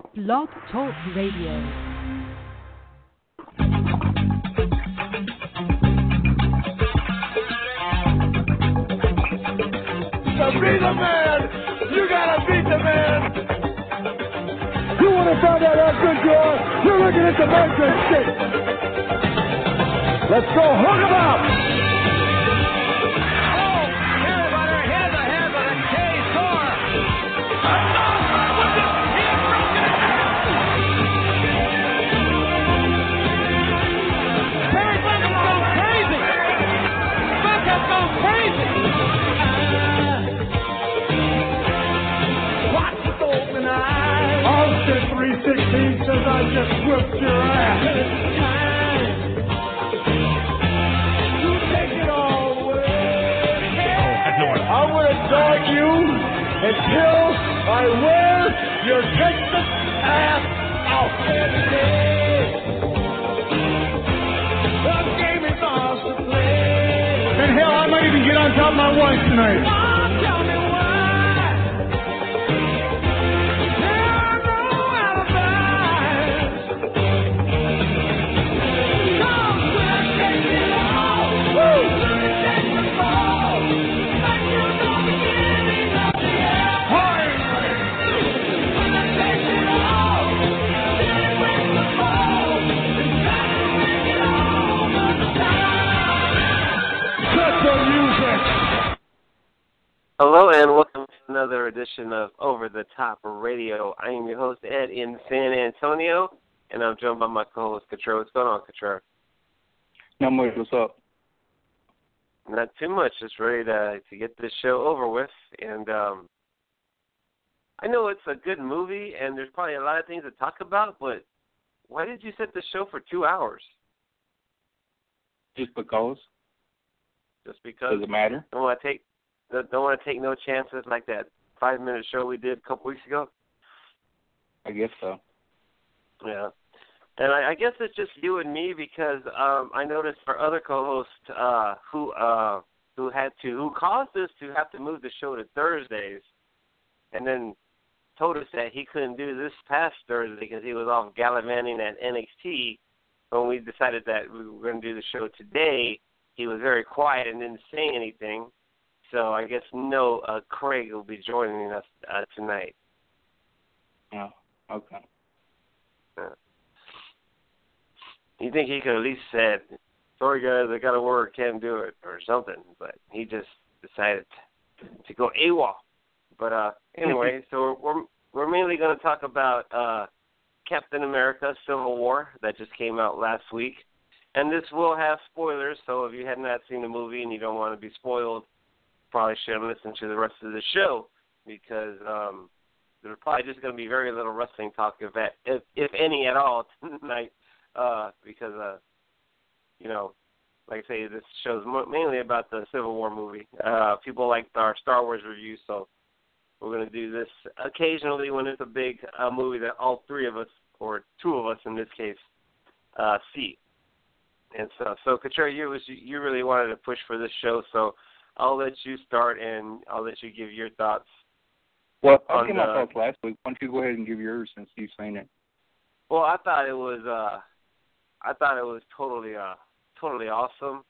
Blog Talk Radio. To be the man, you gotta beat the man. You want to find out how good you are? You're looking at the Memphis stick. Let's go, hook 'em up. Oh, everybody, here's a head with a K-Star. Terry Funk has gone crazy. Funk has gone crazy. Austin 316 says I just whipped your ass. You take it all away. I'm going to dog you until I wear your Texas ass out. The game is ours to play. And hell, I might even get on top of my wife tonight. Tell me why. Hello and welcome to another edition of Over the Top Radio. I am your host, Ed, in San Antonio, and I'm joined by my co-host, Cottrell. What's going on, Cottrell? Not much. What's up? Not too much. Just ready to get this show over with. And I know it's a good movie, and there's probably a lot of things to talk about, but why did you set the show for 2 hours? Just because. Just because? Does it matter? Don't want to take no chances like that 5-minute show we did a couple weeks ago? I guess so. Yeah. And I guess it's just you and me because I noticed our other co-host who caused us to have to move the show to Thursdays and then told us that he couldn't do this past Thursday because he was off gallivanting at NXT. When we decided that we were going to do the show today, he was very quiet and didn't say anything. So I guess Craig will be joining us tonight. Oh, okay. You think he could at least said, "Sorry guys, I got to work, can't do it," or something? But he just decided to go AWOL. But anyway, so we're mainly going to talk about Captain America: Civil War that just came out last week, and this will have spoilers. So if you have not seen the movie and you don't want to be spoiled, probably should listen to the rest of the show because there's probably just going to be very little wrestling talk, if any at all, tonight. Because, like I say, this show's mainly about the Civil War movie. People like our Star Wars review, so we're going to do this occasionally when it's a big movie that all three of us, or two of us in this case, see. And so Cottrell, you really wanted to push for this show, so I'll let you start and I'll let you give your thoughts. Well, I gave my thoughts last week. Why don't you go ahead and give yours since you've seen it? Well, I thought it was totally awesome.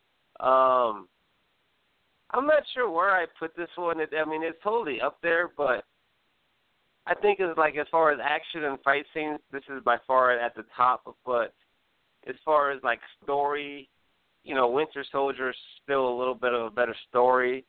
I'm not sure where I put this one. I mean, it's totally up there, but I think it's like as far as action and fight scenes, this is by far at the top. But as far as like story, Winter Soldier is still a little bit of a better story.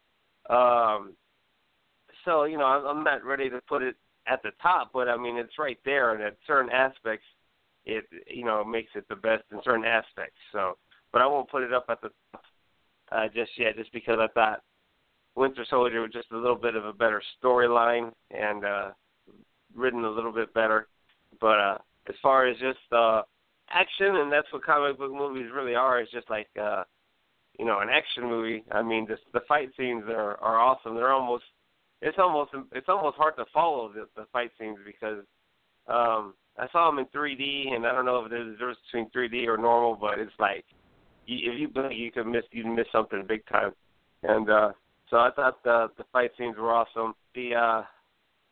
So, I'm not ready to put it at the top, but I mean, it's right there, and at certain aspects, it makes it the best in certain aspects. So, but I won't put it up at the top just yet, just because I thought Winter Soldier was just a little bit of a better storyline and written a little bit better. But as far as just action, and that's what comic book movies really are, it's just like an action movie. I mean, just the fight scenes are awesome. It's almost hard to follow the fight scenes because I saw them in 3D, and I don't know if there's a difference between 3D or normal, but it's like if you blink, you'd miss something big time. And so I thought the fight scenes were awesome. The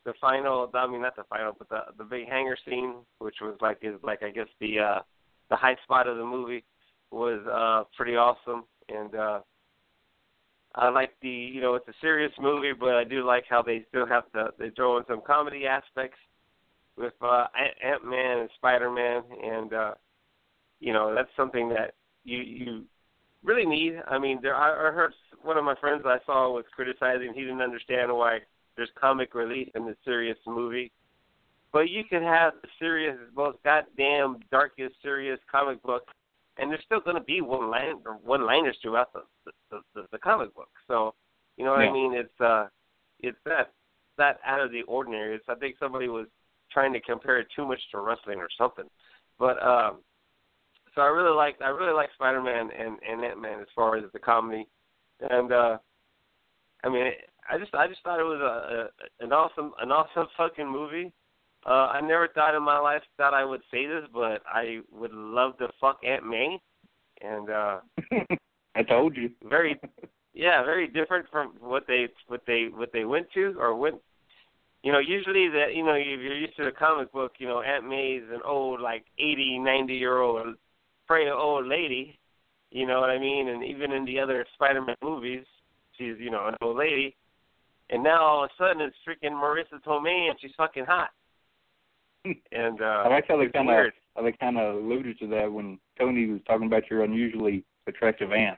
final. I mean, not the final, but the big hangar scene, which was I guess the high spot of the movie, was pretty awesome. And I like it's a serious movie, but I do like how they still they throw in some comedy aspects with Ant-Man and Spider-Man, and that's something that you really need. I mean, I heard one of my friends I saw was criticizing he didn't understand why there's comic relief in the serious movie. But you can have the serious, most goddamn darkest serious comic book, and there's still going to be one-liners throughout the comic book. So, you know what I mean? It's that out of the ordinary. I think somebody was trying to compare it too much to wrestling or something. But so I really like Spider-Man and Ant-Man as far as the comedy, and I mean I just thought it was an awesome fucking movie. I never thought in my life that I would say this, but I would love to fuck Aunt May, and I told you. Very different from what they went to or went. Usually that if you're used to the comic book, Aunt May's an old 80, 90-year-old frail old lady, you know what I mean? And even in the other Spider-Man movies, she's an old lady. And now all of a sudden it's freaking Marissa Tomei and she's fucking hot. And I like how they kind of alluded to that when Tony was talking about your unusually attractive aunt.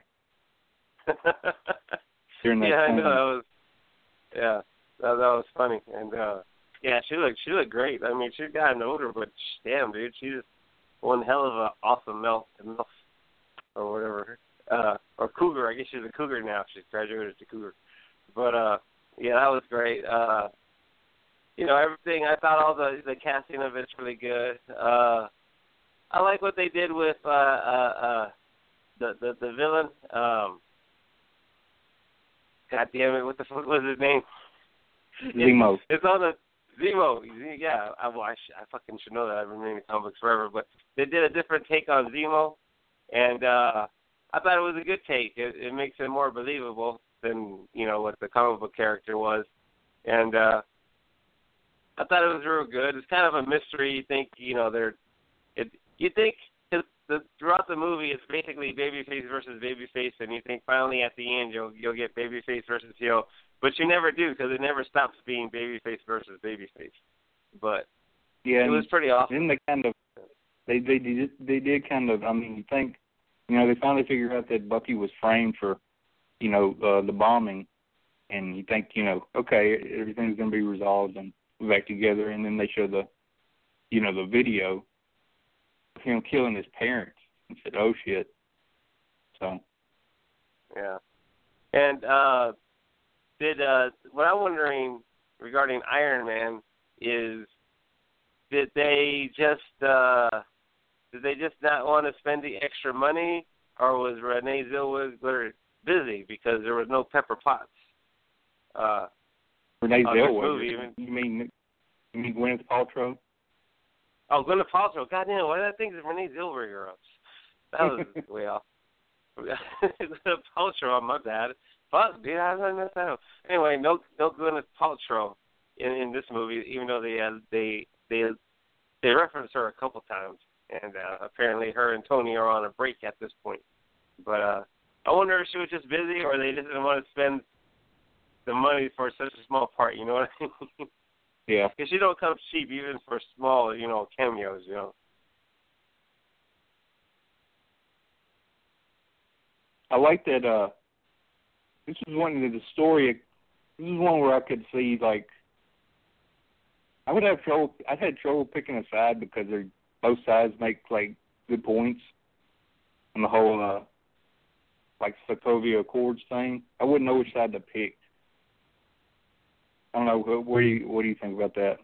During that I know that was funny. And she looked great. I mean, she's gotten older, but damn, dude, she's one hell of a awesome MILF or whatever, or cougar. I guess she's a cougar now. She's graduated to cougar. But that was great. Everything. I thought all the casting of it's really good. I like what they did with the villain. God damn it! What the fuck was his name? Zemo. It's on the Zemo. Yeah, I fucking should know that. I've been reading comics forever, but they did a different take on Zemo, and I thought it was a good take. It makes it more believable than what the comic book character was, and I thought it was real good. It's kind of a mystery. You think you think throughout the movie it's basically babyface versus babyface, and you think finally at the end you'll get babyface versus heel, but you never do because it never stops being babyface versus babyface. But it was pretty awesome. Then they did kind of. I mean, you think they finally figured out that Bucky was framed for the bombing, and you think okay, everything's going to be resolved and we're back together, and then they show the video of him killing his parents and said, oh shit. So yeah. And what I'm wondering regarding Iron Man is, did they just not want to spend the extra money, or was Renee Zellweger busy because there was no Pepper Potts? Renee Zellweger. You mean Gwyneth Paltrow? Oh, Gwyneth Paltrow. Goddamn, why did I think of Renee Zellweger? That was way off. Gwyneth Paltrow, my bad. Fuck, dude, how did I mess that up? Anyway, no Gwyneth Paltrow in this movie, even though they reference her a couple times, and apparently her and Tony are on a break at this point. But I wonder if she was just busy, or they just didn't want to spend the money for such a small part. You know what I mean? Yeah. Because she don't come cheap even for small, cameos. I like that. This is one of the story. This is one where I could see I'd had trouble picking a side because both sides make good points on the whole Sokovia Accords thing. I wouldn't know which side to pick. I don't know. What do you think about that?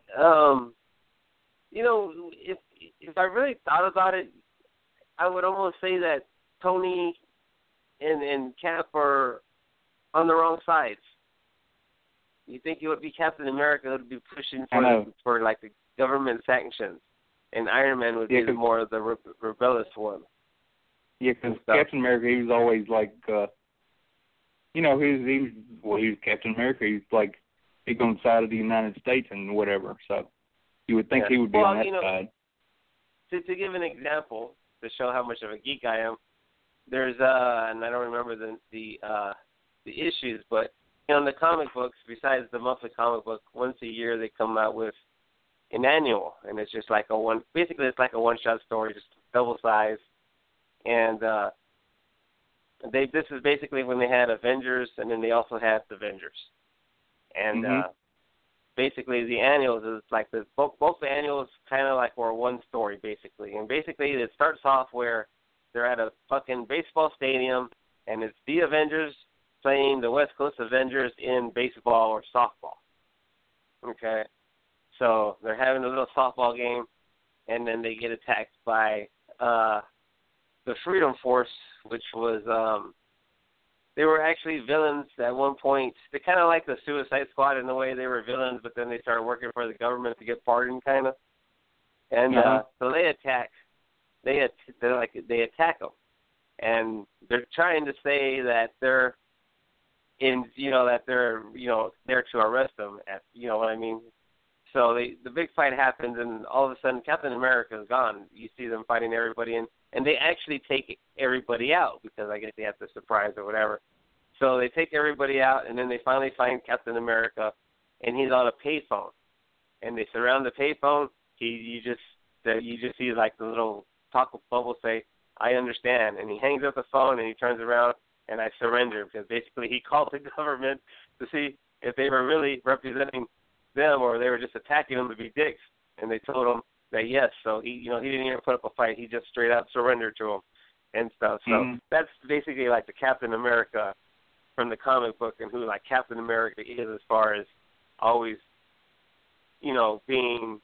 If I really thought about it, I would almost say that Tony and Cap are on the wrong sides. You think it would be Captain America who would be pushing for the government sanctions, and Iron Man would be more of the rebellious one. Yeah, because Captain America, he was always he was Captain America. He's pick on the side of the United States and whatever. So you would think he would be on that side. To give an example, to show how much of a geek I am, there's and I don't remember the issues, but in the comic books, besides the monthly comic book, once a year they come out with an annual, and it's just like basically it's like a one-shot story, just double size, and this is basically when they had Avengers, and then they also had the Avengers, and basically the annuals is like both the annuals kind of like were one story basically, and basically it starts off where they're at a fucking baseball stadium, and it's the Avengers playing the West Coast Avengers in baseball or softball. Okay, so they're having a little softball game, and then they get attacked by the Freedom Force, which was they were actually villains at one point. They kind of like the Suicide Squad in the way they were villains, but then they started working for the government to get pardoned, kind of. And so they attack. They attack them, and they're trying to say that they're there to arrest them. You know what I mean? So the big fight happens, and all of a sudden Captain America is gone. You see them fighting everybody, and they actually take everybody out because I guess they have the surprise or whatever. So they take everybody out, and then they finally find Captain America, and he's on a payphone, and they surround the payphone. You just see like the little talk bubble say, "I understand," and he hangs up the phone and he turns around and I surrender, because basically he called the government to see if they were really representing them or they were just attacking them to be dicks, and they told him that yes. So he didn't even put up a fight. He just straight up surrendered to them and stuff. So that's basically like the Captain America from the comic book, and who like Captain America is as far as always, being,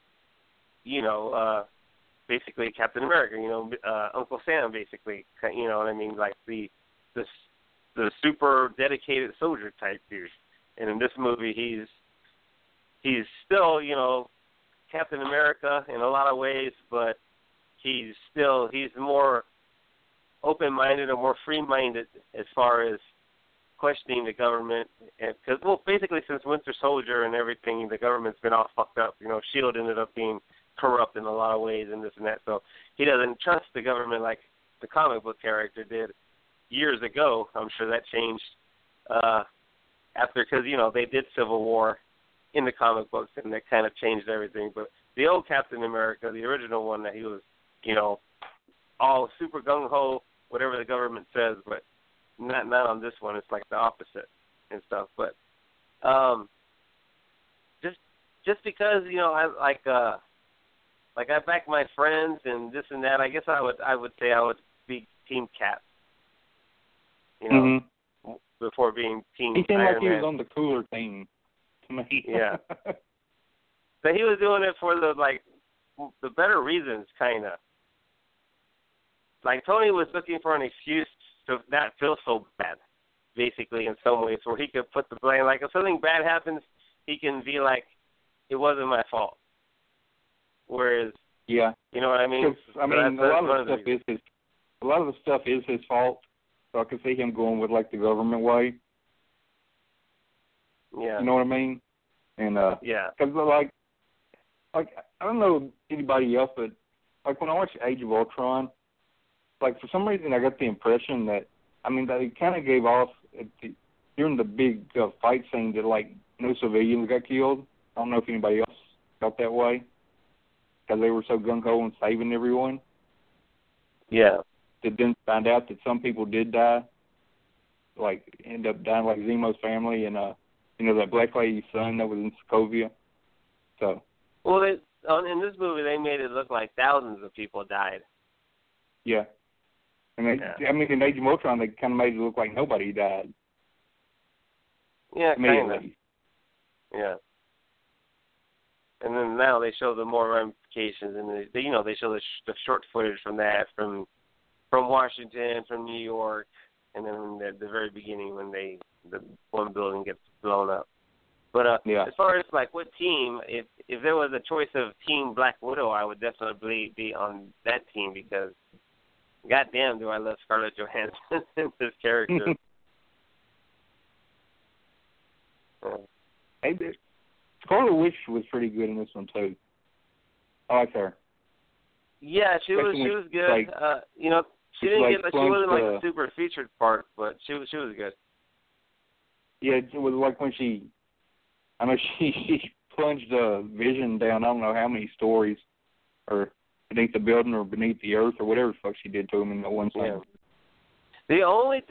basically Captain America, Uncle Sam, basically, you know what I mean, like the super dedicated soldier type dude. And in this movie, he's still, Captain America in a lot of ways, but he's more open-minded or more free-minded as far as questioning the government. Because, basically since Winter Soldier and everything, the government's been all fucked up. S.H.I.E.L.D. ended up being corrupt in a lot of ways and this and that. So he doesn't trust the government like the comic book character did years ago. I'm sure that changed after, because, they did Civil War in the comic books, and that kind of changed everything. But the old Captain America, the original one, that he was, all super gung-ho, whatever the government says, but not on this one. It's like the opposite and stuff. But just because, I back my friends and this and that, I guess I would say I would be Team Cap. Before being Team Iron Man. He seemed like he was on the cooler team to me. Yeah. But he was doing it for the better reasons, kind of. Like, Tony was looking for an excuse to not feel so bad, basically, in some ways, where he could put the blame. Like, if something bad happens, he can be like, it wasn't my fault. Whereas, yeah, you know what I mean? A lot of the stuff is his fault. So I could see him going with the government way. Yeah. You know what I mean? And yeah. Because I don't know anybody else, but when I watched Age of Ultron, for some reason I got the impression that that it kind of gave off during the big fight scene that no civilians got killed. I don't know if anybody else felt that way, because they were so gung-ho and saving everyone. Yeah. That then find out that some people did die, end up dying, like Zemo's family and that black lady's son that was in Sokovia. So. Well, in this movie they made it look like thousands of people died. Yeah. And in Age of Ultron they kind of made it look like nobody died. Yeah, kind of. Yeah. And then now they show the more ramifications, and they show the short footage from that, from Washington, from New York, and then at the very beginning when the one building gets blown up. But as far as what team, if there was a choice of Team Black Widow, I would definitely be on that team, because goddamn do I love Scarlett Johansson in this character. Scarlet Witch was pretty good in this one too. I like her. Yeah, she was good. Like, she didn't like get she wasn't like plunged, a super featured part, but she was good. Yeah, it was like when she plunged Vision down. I don't know how many stories, or beneath the building or beneath the earth or whatever the fuck she did to him in that one scene. Yeah. The only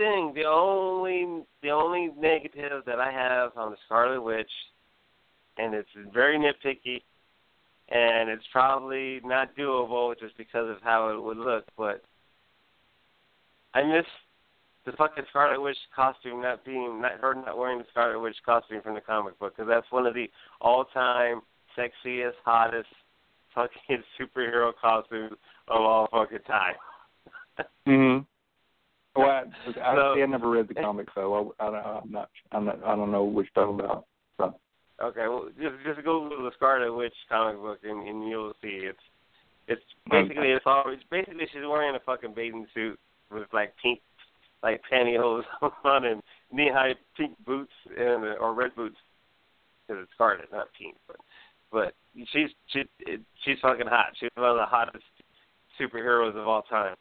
negative that I have on the Scarlet Witch, and it's very nitpicky, and it's probably not doable just because of how it would look, but I miss the fucking Scarlet Witch costume not wearing the Scarlet Witch costume from the comic book, because that's one of the all-time sexiest, hottest fucking superhero costumes of all fucking time. Mhm. Well, I never read the comic, so I don't know what you're talking about. So. Okay, well, just Google the Scarlet Witch comic book and you'll see it's basically she's wearing a fucking bathing suit with like pink like pantyhose on and knee-high pink boots or red boots because it's scarlet, not pink, but she's fucking hot. She's one of the hottest superheroes of all time.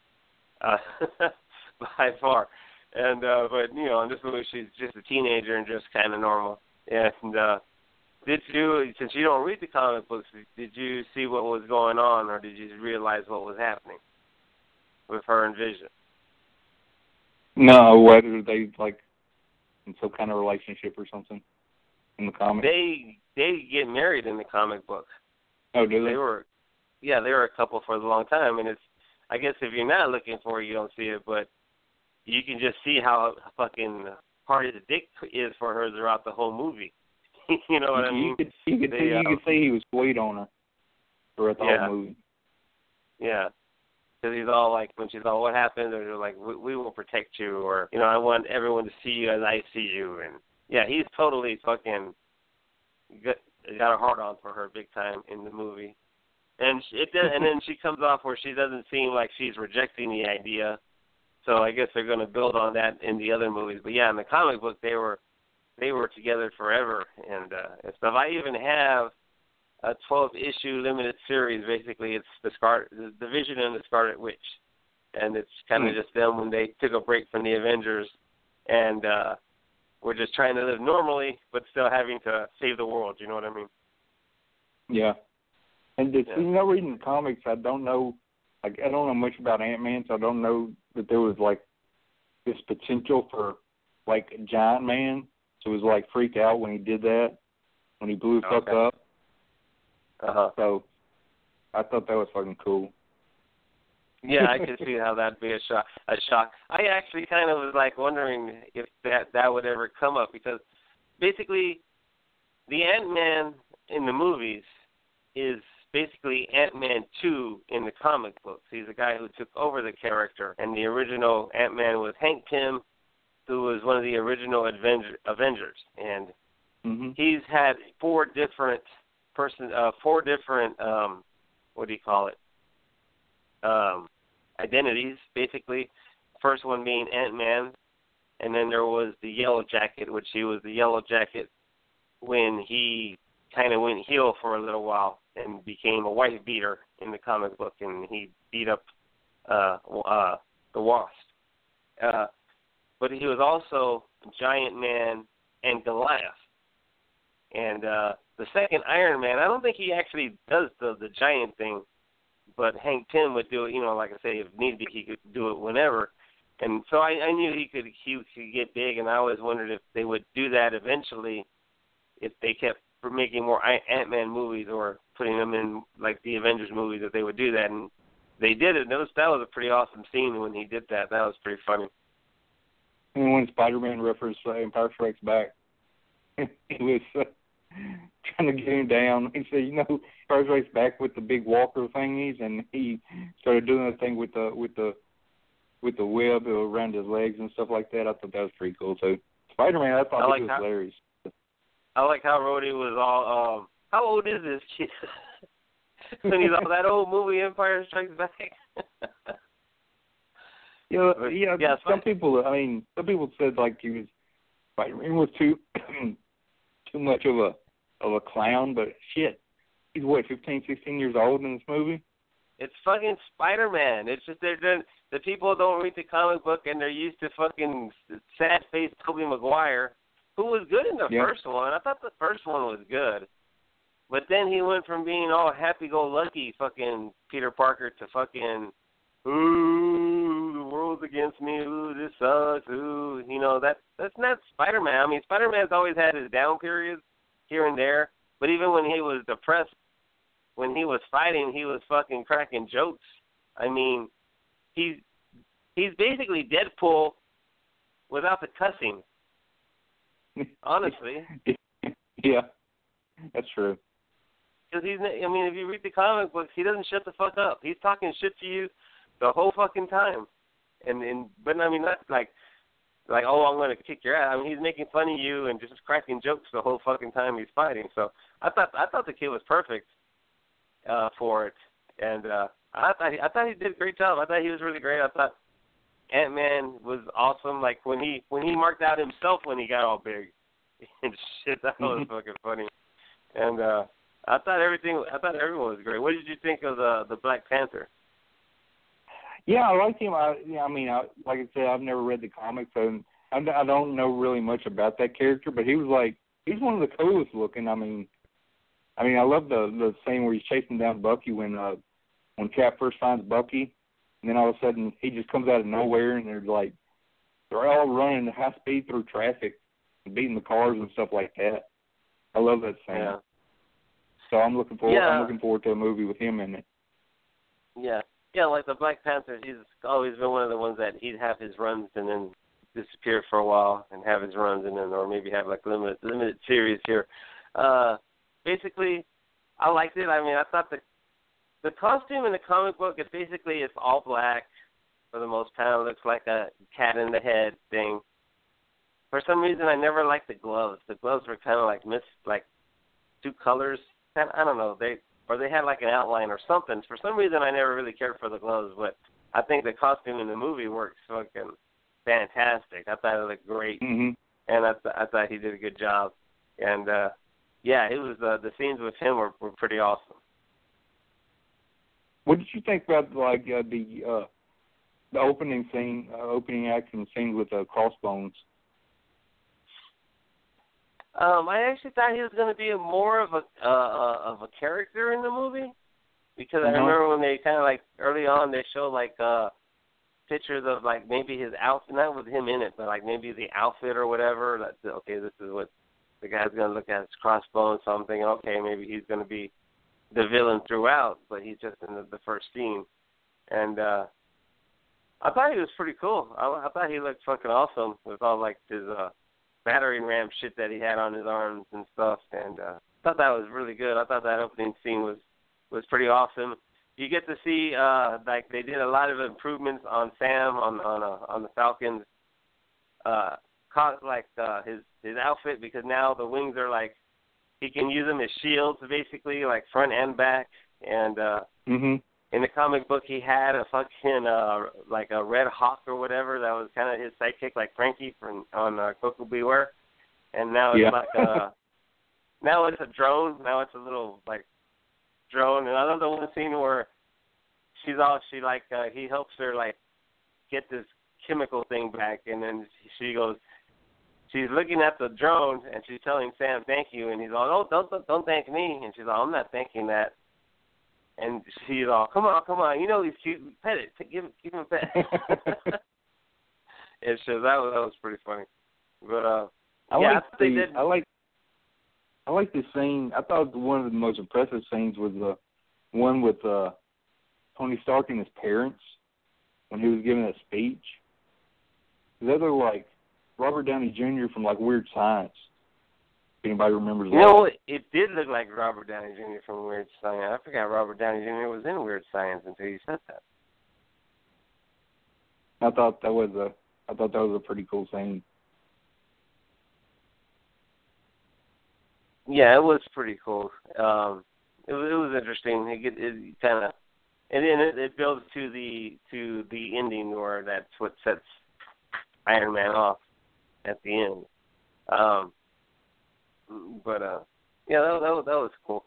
By far. And but in this movie she's just a teenager and just kind of normal. And did you, since you don't read the comic books, did you see what was going on, or did you realize what was happening with her and Vision? No, whether they like in some kind of relationship or something in the comic. They get married in the comic book. Oh, do they? They were a couple for a long time, and it's, I guess if you're not looking for it, you don't see it, but you can just see how fucking hard the dick is for her throughout the whole movie. You know what I mean? You could see he was sweet on her throughout the whole movie. Yeah. Because he's all like, when she's all, what happened? Or they're like, we will protect you. Or, I want everyone to see you as I see you. And, yeah, he's totally fucking got a hard on for her big time in the movie. And and then she comes off where she doesn't seem like she's rejecting the idea. So I guess they're going to build on that in the other movies. But, yeah, in the comic book, they were together forever and stuff. I even have a 12-issue limited series. Basically, it's the Vision and the Scarlet Witch, and it's kind of just them when they took a break from the Avengers, and we're just trying to live normally, but still having to save the world. You know what I mean? Yeah. And reading the comics, I don't know much about Ant-Man, so I don't know that there was like this potential for like a giant man. So it was like freaked out when he did that, when he blew the fuck up. So I thought that was fucking cool. Yeah, I could see how that'd be a shock. I actually kind of was like wondering if that would ever come up, because basically the Ant-Man in the movies is basically Ant-Man 2 in the comic books. He's the guy who took over the character, and the original Ant-Man was Hank Pym, who was one of the original Avengers, and he's had four different identities, basically. First one being Ant-Man, and then there was the Yellow Jacket, which he was the Yellow Jacket when he kind of went heel for a little while and became a wife beater in the comic book, and he beat up the Wasp. But he was also Giant Man and Goliath. And the second Iron Man, I don't think he actually does the giant thing, but Hank Pym would do it, like I say, if need be, he could do it whenever. And so I knew he could get big, and I always wondered if they would do that eventually, if they kept making more Ant-Man movies or putting them in, like, the Avengers movies, that they would do that. And they did it. That was a pretty awesome scene when he did that. That was pretty funny. And when Spider-Man referenced Empire Strikes Back, he was trying to get him down. He said, Empire Strikes Back with the big walker thingies, and he started doing the thing with the web around his legs and stuff like that. I thought that was pretty cool too. Spider-Man, I thought he was hilarious. I like how Rhodey was all, how old is this kid? When he's all, that old movie Empire Strikes Back. Some people said like Spider-Man was too much of of a clown, but shit, he's what, 15, 16 years old in this movie? It's fucking Spider-Man. It's just the people don't read the comic book and they're used to fucking sad-faced Tobey Maguire, who was good in the first one. I thought the first one was good. But then he went from being all happy-go-lucky fucking Peter Parker to fucking, ooh, the world's against me, ooh, this sucks, ooh. You know, that's not Spider-Man. I mean, Spider-Man's always had his down periods here and there, but even when he was depressed, when he was fighting, he was fucking cracking jokes. I mean, he's basically Deadpool without the cussing. Honestly. Yeah, that's true. Because if you read the comic books, he doesn't shut the fuck up. He's talking shit to you the whole fucking time. But I mean, not like, oh, I'm going to kick your ass. I mean, he's making fun of you and just cracking jokes the whole fucking time he's fighting. So I thought the kid was perfect for it. And I thought he did a great job. I thought he was really great. I thought Ant-Man was awesome. Like when he marked out himself when he got all big and shit, that was fucking funny. And I thought everyone was great. What did you think of the Black Panther? Yeah, I liked him. Like I said, I've never read the comics, so I don't know really much about that character. But he's one of the coolest looking. I mean, I love the scene where he's chasing down Bucky when Cap first finds Bucky, and then all of a sudden he just comes out of nowhere, and they're all running at high speed through traffic, and beating the cars and stuff like that. I love that scene. Yeah. So I'm looking forward. Yeah. I'm looking forward to a movie with him in it. Yeah. Yeah, like the Black Panther, he's always been one of the ones that he'd have his runs and then disappear for a while and have his runs and then, or maybe have like limited series here. Basically, I liked it. I mean, I thought the costume in the comic book is basically it's all black for the most part. It looks like a cat in the head thing. For some reason, I never liked the gloves. The gloves were kind of like two colors. I don't know. They had like an outline or something. For some reason, I never really cared for the gloves, but I think the costume in the movie works fucking fantastic. I thought it looked great, and I thought he did a good job. And it was the scenes with him were pretty awesome. What did you think about the opening scene, opening action scene with Crossbones? I actually thought he was going to be more of a character in the movie because I remember when they kind of like early on they showed like pictures of like maybe his outfit, not with him in it, but like maybe the outfit or whatever. That's okay. This is what the guy's going to look at, his Crossbones. So I'm thinking, okay, maybe he's going to be the villain throughout, but he's just in the first scene. And I thought he was pretty cool. I thought he looked fucking awesome with all like his battering ram shit that he had on his arms and stuff, and I thought that was really good. I thought that opening scene was pretty awesome. You get to see like they did a lot of improvements on Sam on the Falcon's his outfit, because now the wings are like he can use them as shields basically, like front and back. And in the comic book he had a fucking like a Red Hawk or whatever that was kind of his sidekick, like Frankie on Coco Beware. And now it's now it's a drone. Now it's a little like drone. And I love the one scene where he helps her like get this chemical thing back, and then she goes, she's looking at the drone and she's telling Sam thank you, and he's all, oh, don't thank me, and she's all, I'm not thanking that. And she's all, come on, you know he's cute, pet it, give him a pet. And so that was pretty funny. But I like the scene. I thought one of the most impressive scenes was the one with Tony Stark and his parents when he was giving a speech. They look like Robert Downey Jr. from like Weird Science. If anybody remembers that. No, it did look like Robert Downey Jr. from Weird Science. I forgot Robert Downey Jr. was in Weird Science until you said that. I thought that was a pretty cool scene. Yeah, it was pretty cool. It was interesting. It kind of, and then it builds to the ending where that's what sets Iron Man off at the end. But Yeah, that was cool.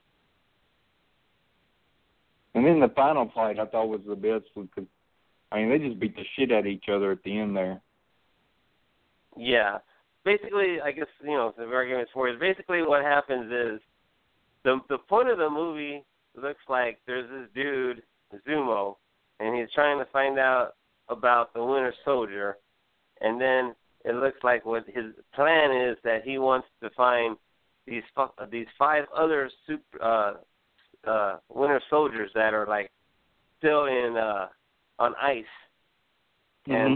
And then the final fight I thought was the best because, I mean, they just beat the shit out of each other at the end there. Yeah. Basically, I guess, the arguments for it. Basically what happens is the point of the movie looks like there's this dude, Zumo, and he's trying to find out about the Winter Soldier, and then it looks like what his plan is that he wants to find these 5 other Winter Soldiers that are like still in on ice, and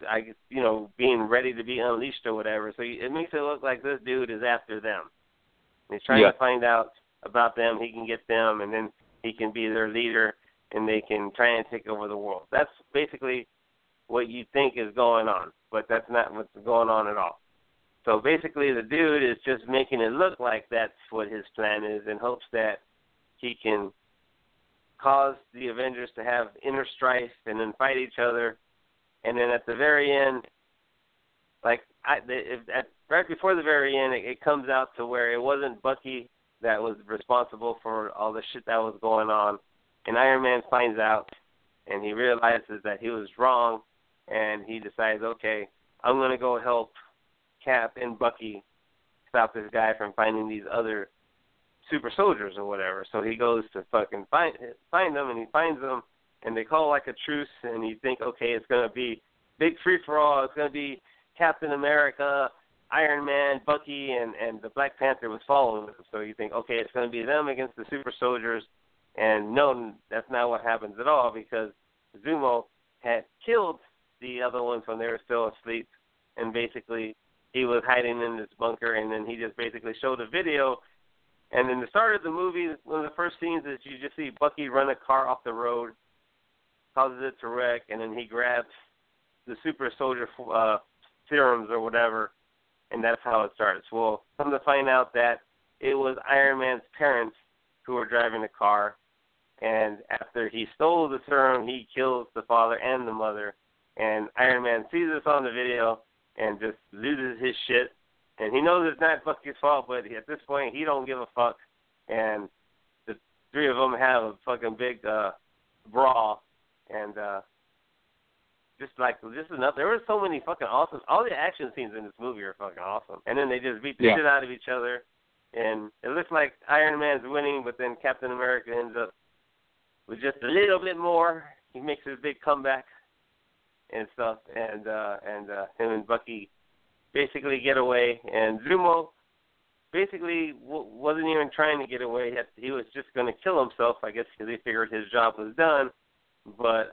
being ready to be unleashed or whatever. So it makes it look like this dude is after them. And he's trying to find out about them. He can get them, and then he can be their leader, and they can try and take over the world. That's basically what you think is going on, but that's not what's going on at all. So basically the dude is just making it look like that's what his plan is in hopes that he can cause the Avengers to have inner strife and then fight each other. And then at the very end, right before the very end, it comes out to where it wasn't Bucky that was responsible for all the shit that was going on. And Iron Man finds out, and he realizes that he was wrong, and he decides, okay, I'm going to go help Cap and Bucky stop this guy from finding these other super soldiers or whatever. So he goes to fucking find them, and he finds them, and they call like a truce, and you think, okay, it's going to be big free-for-all. It's going to be Captain America, Iron Man, Bucky, and the Black Panther was following them. So you think, okay, it's going to be them against the super soldiers. And no, that's not what happens at all, because Zumo had killed the other ones when they were still asleep, and basically he was hiding in this bunker, and then he just basically showed a video. And in the start of the movie, one of the first scenes is you just see Bucky run a car off the road, causes it to wreck, and then he grabs the super soldier serums or whatever, and that's how it starts. Well, come to find out that it was Iron Man's parents who were driving the car, and after he stole the serum, he kills the father and the mother. And Iron Man sees this on the video and just loses his shit. And he knows it's not Bucky's fault, but at this point, he don't give a fuck. And the 3 of them have a fucking big brawl. And just enough. There were so many fucking awesome. All the action scenes in this movie are fucking awesome. And then they just beat the shit out of each other. And it looks like Iron Man's winning, but then Captain America ends up with just a little bit more. He makes his big comeback and stuff, and him and Bucky basically get away. And Zumo basically wasn't even trying to get away. He was just going to kill himself, I guess, because he figured his job was done. But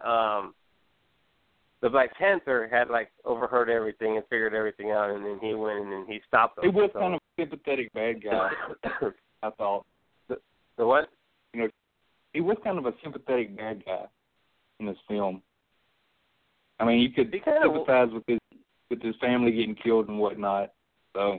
the Black Panther had overheard everything and figured everything out, and then he went and he stopped them. He was kind of a sympathetic bad guy, I thought. The what? He was kind of a sympathetic bad guy in this film. I mean, you could sympathize with his family getting killed and whatnot. So.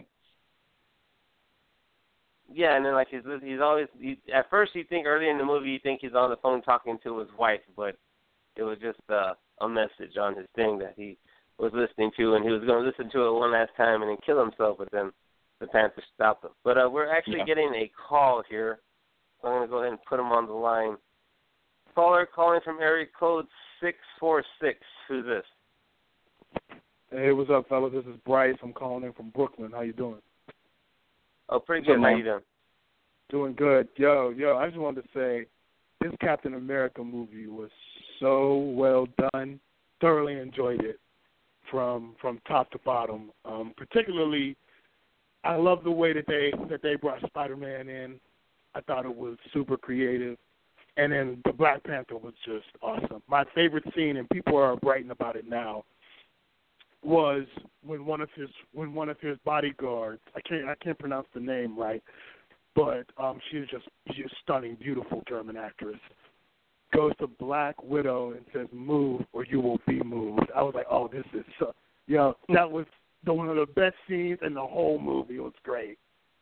Yeah, and then he's always at first you think early in the movie you think he's on the phone talking to his wife, but it was just a message on his thing that he was listening to, and he was going to listen to it one last time and then kill himself, but then the Panther stopped him. But we're actually getting a call here. I'm going to go ahead and put him on the line. Caller calling from area code 646. Who's this? Hey, what's up, fellas? This is Bryce. I'm calling in from Brooklyn. How you doing? Oh, pretty good. How you doing? Doing good. Yo, I just wanted to say this Captain America movie was so well done. Thoroughly enjoyed it from top to bottom. Particularly, I love the way that they brought Spider-Man in. I thought it was super creative. And then the Black Panther was just awesome. My favorite scene, and people are writing about it now, was when one of his bodyguards, I can't pronounce the name right, but she's a stunning, beautiful German actress, goes to Black Widow and says, "Move or you will be moved." I was like, oh, this is so, that was one of the best scenes in the whole movie. It was great.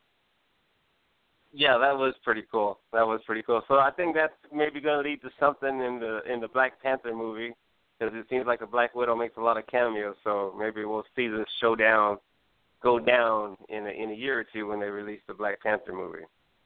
Yeah, that was pretty cool. So I think that's maybe going to lead to something in the Black Panther movie, because it seems like the Black Widow makes a lot of cameos. So maybe we'll see this showdown go down in a year or two when they release the Black Panther movie.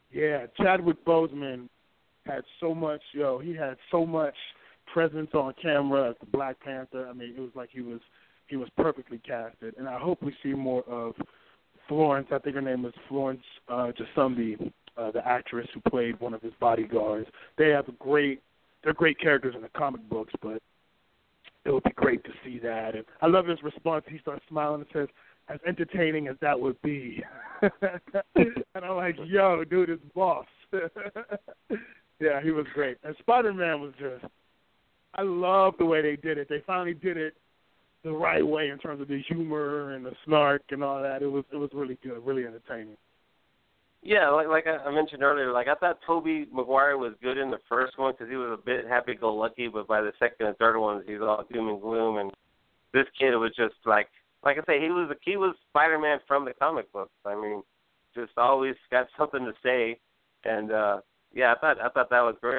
Yeah, Chadwick Boseman had so much, he had so much presence on camera as the Black Panther. I mean, it was like he was perfectly casted. And I hope we see more of Florence. I think her name is Florence Jasumbi, the actress who played one of his bodyguards. They're great characters in the comic books, but it would be great to see that. And I love his response. He starts smiling and says, "As entertaining as that would be." And I'm like, yo, dude, it's boss. Yeah, he was great. And Spider-Man was just, I love the way they did it. They finally did it the right way in terms of the humor and the snark and all that. It was really good, really entertaining. Yeah, like I mentioned earlier, like I thought Tobey Maguire was good in the first one because he was a bit happy-go-lucky, but by the second and third ones, he's all doom and gloom. And this kid was just like I say, he was Spider-Man from the comic books. I mean, just always got something to say, and yeah, I thought that was great.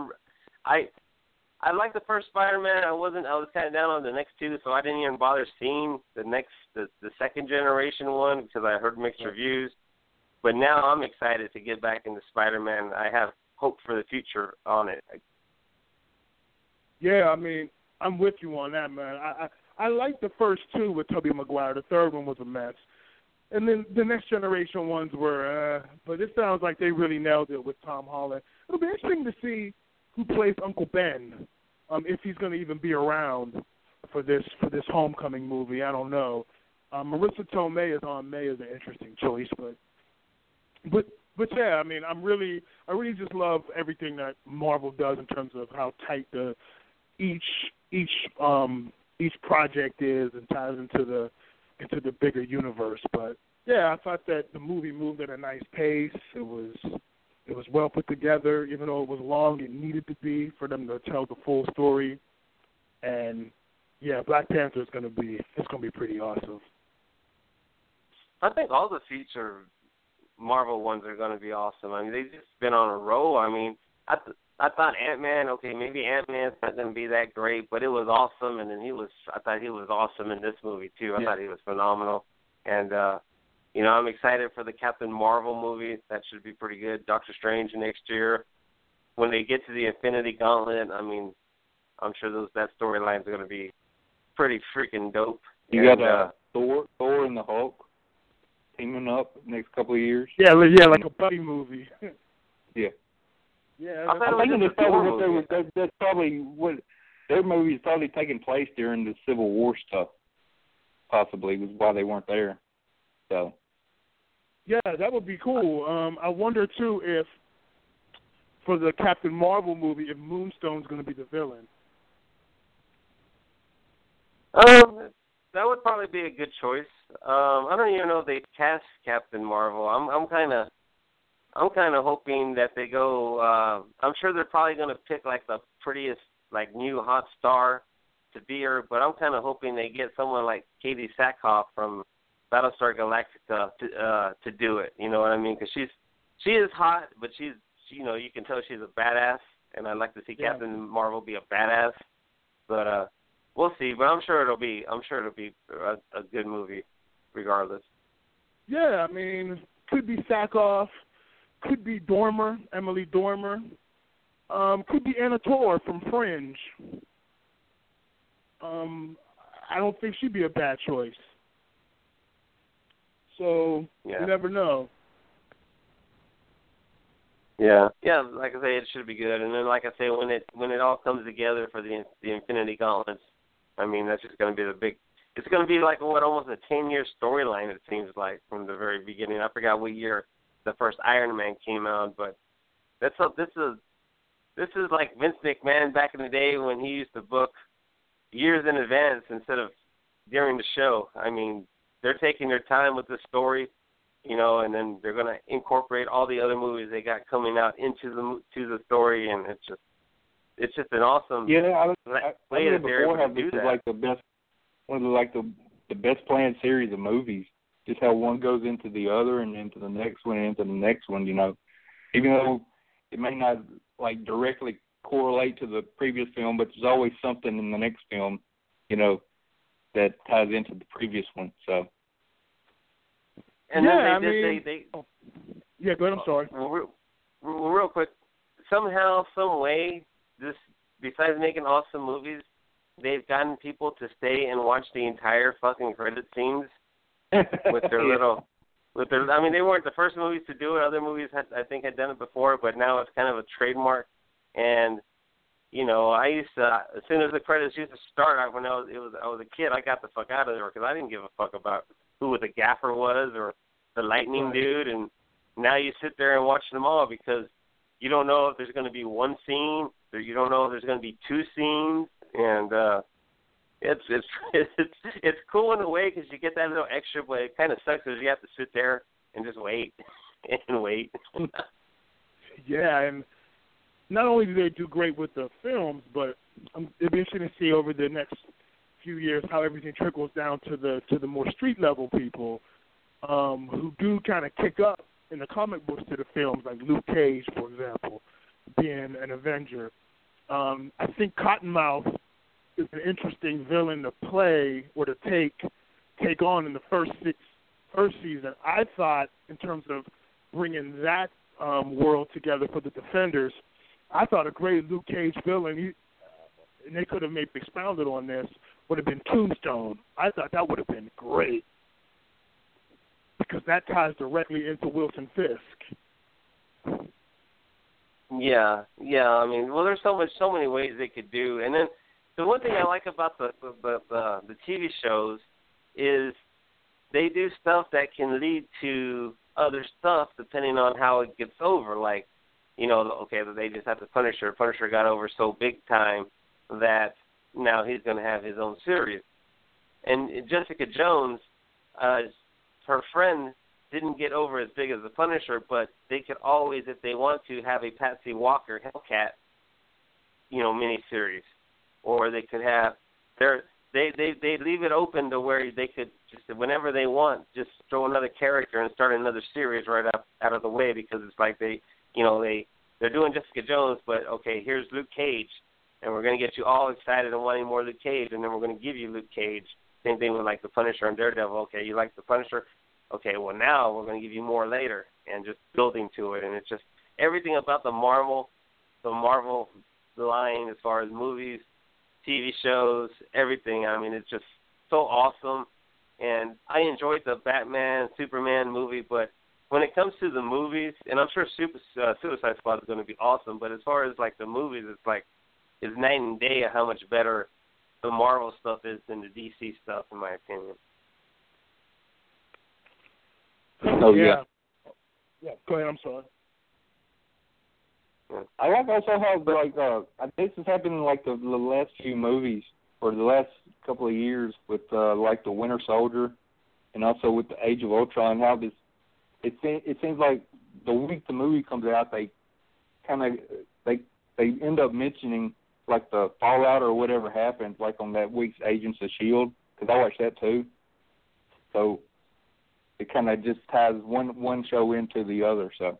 I liked the first Spider-Man. I was kind of down on the next two, so I didn't even bother seeing the second generation one because I heard mixed reviews. But now I'm excited to get back into Spider-Man. I have hope for the future on it. Yeah, I mean, I'm with you on that, man. I liked the first two with Tobey Maguire. The third one was a mess. And then the next generation ones were, but it sounds like they really nailed it with Tom Holland. It'll be interesting to see who plays Uncle Ben, if he's going to even be around for this Homecoming movie. I don't know. Marissa Tomei is an interesting choice, but yeah, I mean, I really just love everything that Marvel does in terms of how tight each project is and ties into the bigger universe. But yeah, I thought that the movie moved at a nice pace. It was well put together, even though it was long. It needed to be for them to tell the full story. And yeah, Black Panther is going to be pretty awesome. I think all the future Marvel ones are going to be awesome. I mean, they've just been on a roll. I mean, I thought Ant-Man, okay, maybe Ant-Man's not going to be that great, but it was awesome, and then I thought he was awesome in this movie, too. I thought he was phenomenal. And, I'm excited for the Captain Marvel movie. That should be pretty good. Doctor Strange next year. When they get to the Infinity Gauntlet, I mean, I'm sure that storyline is going to be pretty freaking dope. You got Thor and the Hulk teaming up next couple of years. Yeah, like a buddy movie. Yeah. Yeah, I'm thinking that's probably what their movie is probably taking place during the Civil War stuff. Possibly was why they weren't there. So. Yeah, that would be cool. I wonder too if for the Captain Marvel movie, if Moonstone's going to be the villain. That would probably be a good choice. I don't even know if they cast Captain Marvel. I'm kind of hoping that they go. I'm sure they're probably going to pick like the prettiest, like new hot star to be her. But I'm kind of hoping they get someone like Katie Sackhoff from Battlestar Galactica to do it. You know what I mean? Because she is hot, but she's you can tell she's a badass, and I'd like to see Captain Marvel be a badass. But we'll see. But I'm sure it'll be a good movie, regardless. Yeah, I mean, could be Sackhoff. Could be Dormer, Emily Dormer. Could be Anna Torv from Fringe. I don't think she'd be a bad choice. So, you never know. Yeah, like I say, it should be good. And then, like I say, when it all comes together for the Infinity Gauntlets, I mean, that's just going to be it's going to be like almost a 10-year storyline, it seems like, from the very beginning. I forgot what year the first Iron Man came out, but this is like Vince McMahon back in the day when he used to book years in advance instead of during the show. I mean, they're taking their time with the story, and then they're going to incorporate all the other movies they got coming out into the story, and it's just an awesome way that they're able to do that. Like the best, one of the best planned series of movies. Just how one goes into the other and into the next one and into the next one. Even though it may not like directly correlate to the previous film, but there's always something in the next film, that ties into the previous one. So. And yeah, then go ahead. I'm sorry. real quick, somehow, some way, besides making awesome movies, they've gotten people to stay and watch the entire fucking credit scenes with their little, I mean, they weren't the first movies to do it. Other movies, I think, had done it before, but now it's kind of a trademark. And you know, I used to, as soon as the credits used to start, when I was a kid, I got the fuck out of there because I didn't give a fuck about who the gaffer was or the lightning dude. And now you sit there and watch them all because you don't know if there's going to be one scene, or you don't know if there's going to be two scenes, and it's cool in a way because you get that little extra, but it kind of sucks because you have to sit there and just wait and wait. Yeah, and not only do they do great with the films, but it'll be interesting to see over the next few years how everything trickles down to the more street level people who do kind of kick up in the comic books to the films, like Luke Cage, for example, being an Avenger. I think Cottonmouth is an interesting villain to play or to take on in the first season. I thought, in terms of bringing that world together for the Defenders, I thought a great Luke Cage villain, and they could have maybe expounded on this, would have been Tombstone. I thought that would have been great because that ties directly into Wilson Fisk. Yeah. I mean, well, there's so many ways they could do. And then the one thing I like about the TV shows is they do stuff that can lead to other stuff depending on how it gets over. Like, you know, okay, they just had the Punisher. Punisher got over so big time that now he's going to have his own series. And Jessica Jones, her friend didn't get over as big as the Punisher, but they could always, if they want to, have a Patsy Walker Hellcat, you know, miniseries, or they could have they leave it open to where they could just whenever they want just throw another character and start another series right up out of the way because it's like they're doing Jessica Jones, but okay, here's Luke Cage, and we're going to get you all excited and wanting more Luke Cage, and then we're going to give you Luke Cage. Same thing with like the Punisher and Daredevil. Okay, you like the Punisher? Okay, well now we're going to give you more later, and just building to it. And it's just everything about the Marvel line as far as movies, TV shows, everything. I mean, it's just so awesome. And I enjoyed the Batman, Superman movie, but when it comes to the movies, and I'm sure Suicide Squad is going to be awesome, but as far as like the movies, it's night and day how much better the Marvel stuff is than the DC stuff, in my opinion. Oh, yeah. Yeah, go ahead, I'm sorry. Yeah. I like also how, like, this has happened in, like, the last few movies, or the last couple of years with, like, the Winter Soldier, and also with the Age of Ultron, how this, it seems like the week the movie comes out, they kind of, they end up mentioning, like, the fallout or whatever happened, like, on that week's Agents of S.H.I.E.L.D., because I watched that, too. So it kind of just ties one show into the other, so.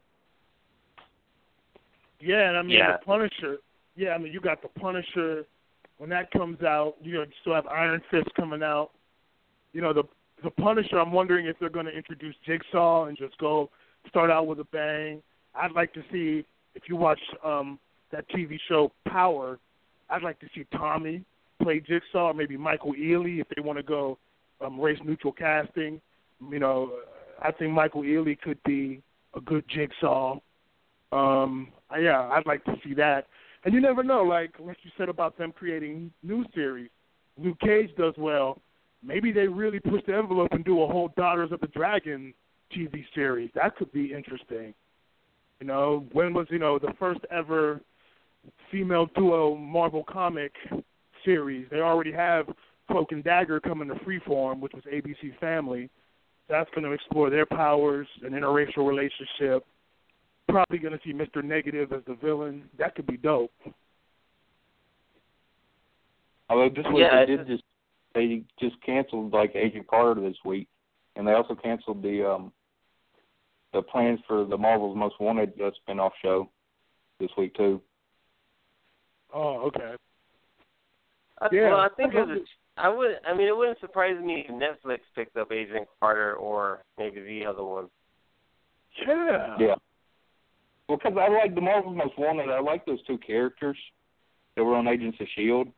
Yeah, and I mean, Yeah. The Punisher, you got the Punisher. When that comes out, you still have Iron Fist coming out. You know, the Punisher, I'm wondering if they're going to introduce Jigsaw and just start out with a bang. I'd like to see, if you watch that TV show Power, I'd like to see Tommy play Jigsaw, or maybe Michael Ealy if they want to go race-neutral casting. You know, I think Michael Ealy could be a good Jigsaw. Yeah, I'd like to see that. And you never know, like you said about them creating new series. Luke Cage does well. Maybe they really push the envelope and do a whole Daughters of the Dragon TV series. That could be interesting. You know, when was, the first ever female duo Marvel comic series? They already have Cloak and Dagger coming to Freeform, which was ABC Family. That's going to explore their powers, an interracial relationship. Probably going to see Mr. Negative as the villain. That could be dope. Although this week they just canceled like Agent Carter this week, and they also canceled the plans for the Marvel's Most Wanted spinoff show this week too. Oh, okay. Well, I think it wouldn't surprise me if Netflix picked up Agent Carter or maybe the other one. Yeah. Yeah. Well, because I like the Marvel Most Wanted. I like those two characters that were on Agents of S.H.I.E.L.D.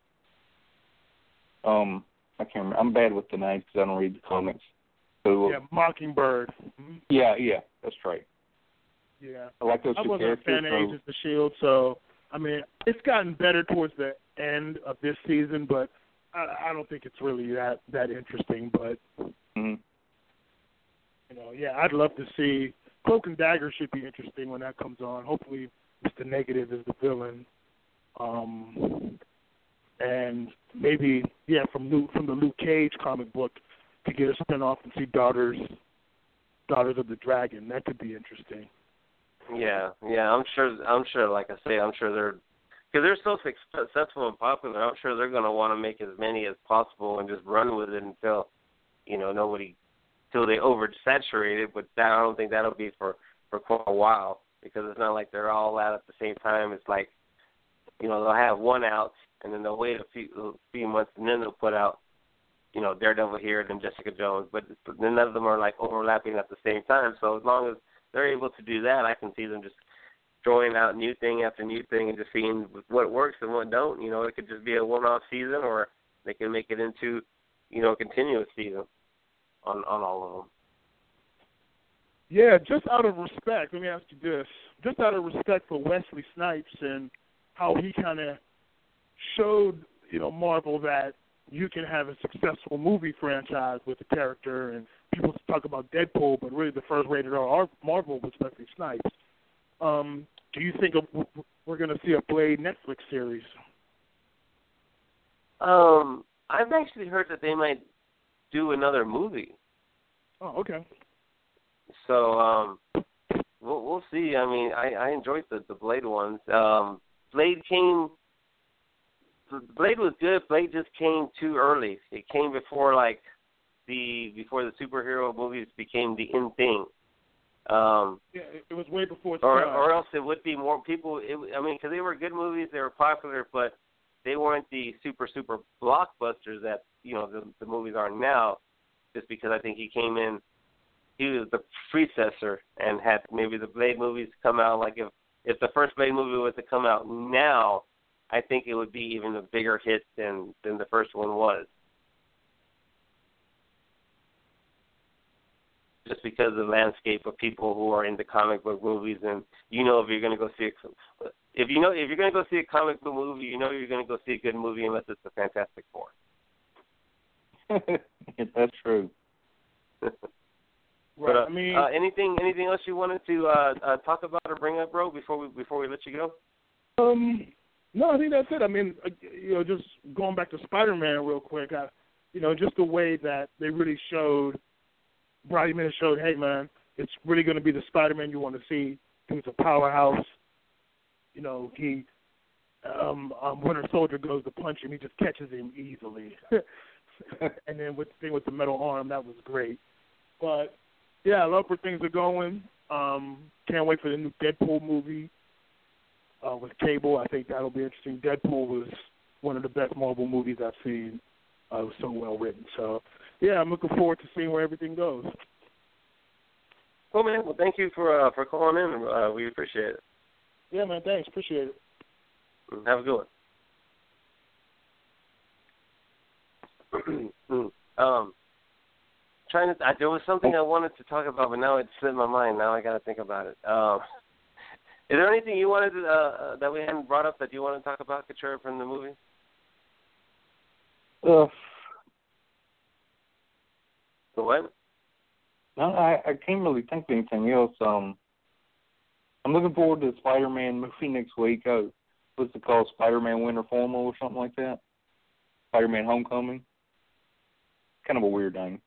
I can't remember. I'm bad with the names because I don't read the comics. So, yeah, Mockingbird. Mm-hmm. Yeah, that's right. Yeah. I like those two characters. I wasn't a fan of Agents of S.H.I.E.L.D., so, I mean, it's gotten better towards the end of this season, but I don't think it's really that interesting. But, mm-hmm. You know, yeah, I'd love to see. Cloak and Dagger should be interesting when that comes on. Hopefully Mr. Negative is the villain. And maybe, from the Luke Cage comic book to get a spin-off and see Daughters of the Dragon. That could be interesting. Yeah, I'm sure. Like I say, I'm sure because they're so successful and popular. I'm sure they're going to want to make as many as possible and just run with it until, till they oversaturate it. But I don't think that'll be for quite a while, because it's not like they're all out at the same time. It's like, they'll have one out and then they'll wait a few months and then they'll put out, Daredevil here and then Jessica Jones. But none of them are like overlapping at the same time. So as long as they're able to do that, I can see them just throwing out new thing after new thing and just seeing what works and what don't. It could just be a one-off season, or they can make it into, a continuous season on all of them. Yeah, just out of respect, let me ask you this. Just out of respect for Wesley Snipes and how he kind of showed, Marvel that you can have a successful movie franchise with a character, and people talk about Deadpool, but really the first rated R Marvel was Wesley Snipes. Do you think we're going to see a Blade Netflix series? I've actually heard that they might do another movie. Oh, okay. So we'll see. I mean, I enjoyed the Blade ones. Blade was good. Blade just came too early. It came before before the superhero movies became the in thing. It was way before. Or else it would be more people. Because they were good movies, they were popular, but they weren't the super blockbusters that the movies are now. Just because I think he came in, he was the predecessor and had maybe the Blade movies come out. Like if the first Blade movie was to come out now, I think it would be even a bigger hit than the first one was. Just because of the landscape of people who are into comic book movies, and if you're going to go see if you're going to go see a comic book movie, you're going to go see a good movie unless it's the Fantastic Four. That's true. Right. But, anything else you wanted to talk about or bring up, bro, before we let you go? No, I think that's it. Just going back to Spider-Man real quick, just the way that they really showed, Brady Minute showed, hey, man, it's really going to be the Spider-Man you want to see. He's a powerhouse. He, Winter Soldier goes to punch him, he just catches him easily. And then with the metal arm, that was great. But, yeah, I love where things are going. Can't wait for the new Deadpool movie. With Cable, I think that'll be interesting. Deadpool was one of the best Marvel movies I've seen. It was so well written. So, yeah, I'm looking forward to seeing where everything goes. Cool, man. Well, thank you for calling in. We appreciate it. Yeah, man. Thanks. Appreciate it. Have a good one. There was something I wanted to talk about, but now it slipped my mind. Now I got to think about it. Is there anything you wanted to, that we hadn't brought up that you want to talk about, Couture, from the movie? The what? No, I can't really think of anything else. I'm looking forward to the Spider-Man movie next week. What's it called? Spider-Man Winter Formal or something like that? Spider-Man Homecoming? Kind of a weird name.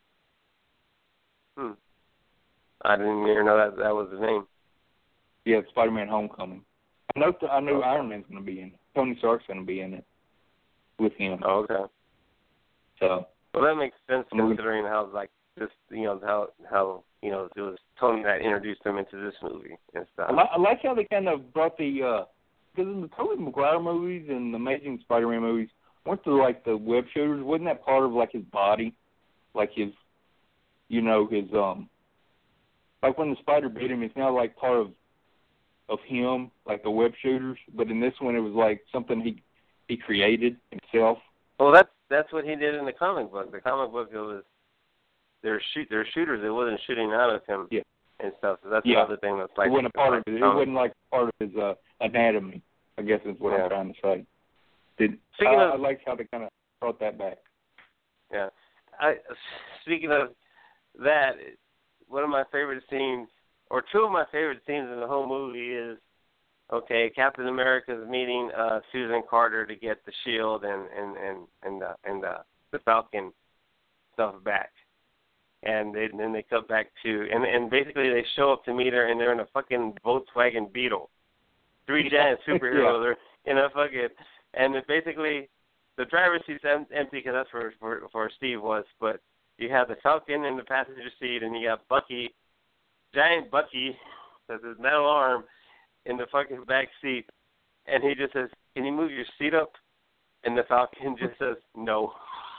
I didn't even know that was the name. Yeah, it's Spider-Man Homecoming. I know Iron Man's going to be in it. Tony Stark's going to be in it with him. Oh, okay. So. Well, that makes sense considering how how it was Tony that introduced him into this movie and stuff. I like how they kind of brought because in the Tobey Maguire movies and the Amazing Spider-Man movies, weren't the web shooters? Wasn't that part of his body, his like when the spider bit him? It's now part of of him, like the web shooters, but in this one it was like something he created himself. Well, that's what he did in the comic book. The comic book, it was they're shooters. It wasn't shooting out of him and stuff. So that's another thing that's like it wasn't a part of it. It wasn't like part of his anatomy. I guess is what I'm trying to say. I liked how they kind of brought that back. Yeah. Speaking of that, one of my favorite scenes, or two of my favorite scenes in the whole movie is, okay, Captain America's meeting Susan Carter to get the shield and the Falcon stuff back. And then they come back to, and basically they show up to meet her, and they're in a fucking Volkswagen Beetle. 3 giant superheroes are in a fucking, and basically the driver's seat's empty because that's where Steve was, but you have the Falcon in the passenger seat, and you got Bucky, giant Bucky, with his metal arm in the fucking back seat, and he just says, "Can you move your seat up?" And the Falcon just says, "No."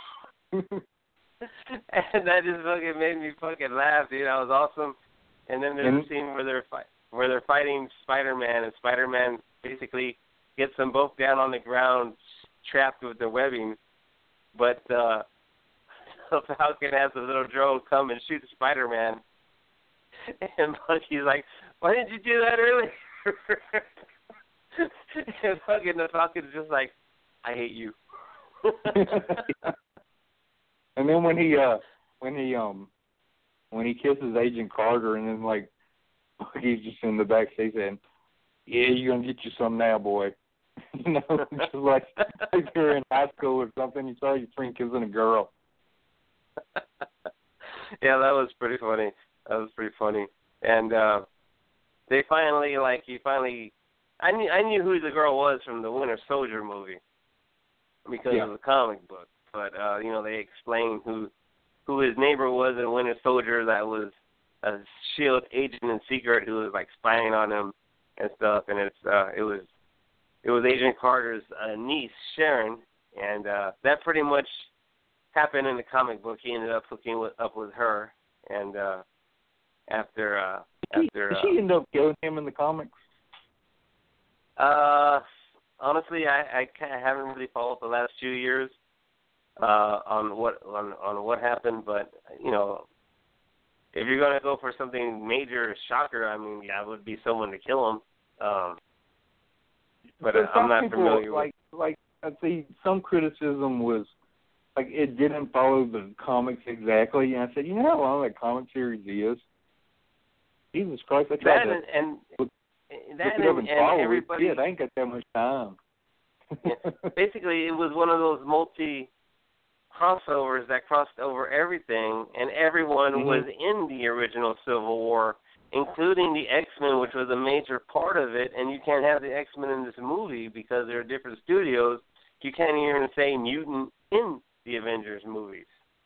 And that just fucking made me fucking laugh, dude. That was awesome. And then there's a scene where they're fighting Spider-Man, and Spider-Man basically gets them both down on the ground, trapped with the webbing. But the Falcon has a little drone come and shoot Spider-Man. And Bucky's like, "Why didn't you do that earlier?" And fucking the Falcon's just like, "I hate you." And then when he kisses Agent Carter, and then like he's just in the back seat saying, "Yeah, you're gonna get you some now, boy." You know, just like you're in high school or something. You saw your friend kissing a girl. Yeah, that was pretty funny. And they finally, I knew who the girl was from the Winter Soldier movie because of the comic book. But they explained who his neighbor was in Winter Soldier that was a SHIELD agent in secret who was like spying on him and stuff. And it was Agent Carter's niece Sharon, and that pretty much happened in the comic book. He ended up hooking up with her, and after did she end up killing him in the comics? Honestly, I haven't really followed the last few years on what happened, but if you're gonna go for something major shocker, I mean, it would be someone to kill him. But I'm not familiar with. Like I see some criticism was like it didn't follow the comics exactly, and I said, you know how long that comic series is? Jesus Christ, I tried to look it up and follow everybody. Yeah, I ain't got that much time. Yeah. Basically, it was one of those crossovers that crossed over everything, and everyone was in the original Civil War, including the X-Men, which was a major part of it. And you can't have the X-Men in this movie because they're different studios. You can't even say mutant in the Avengers movies.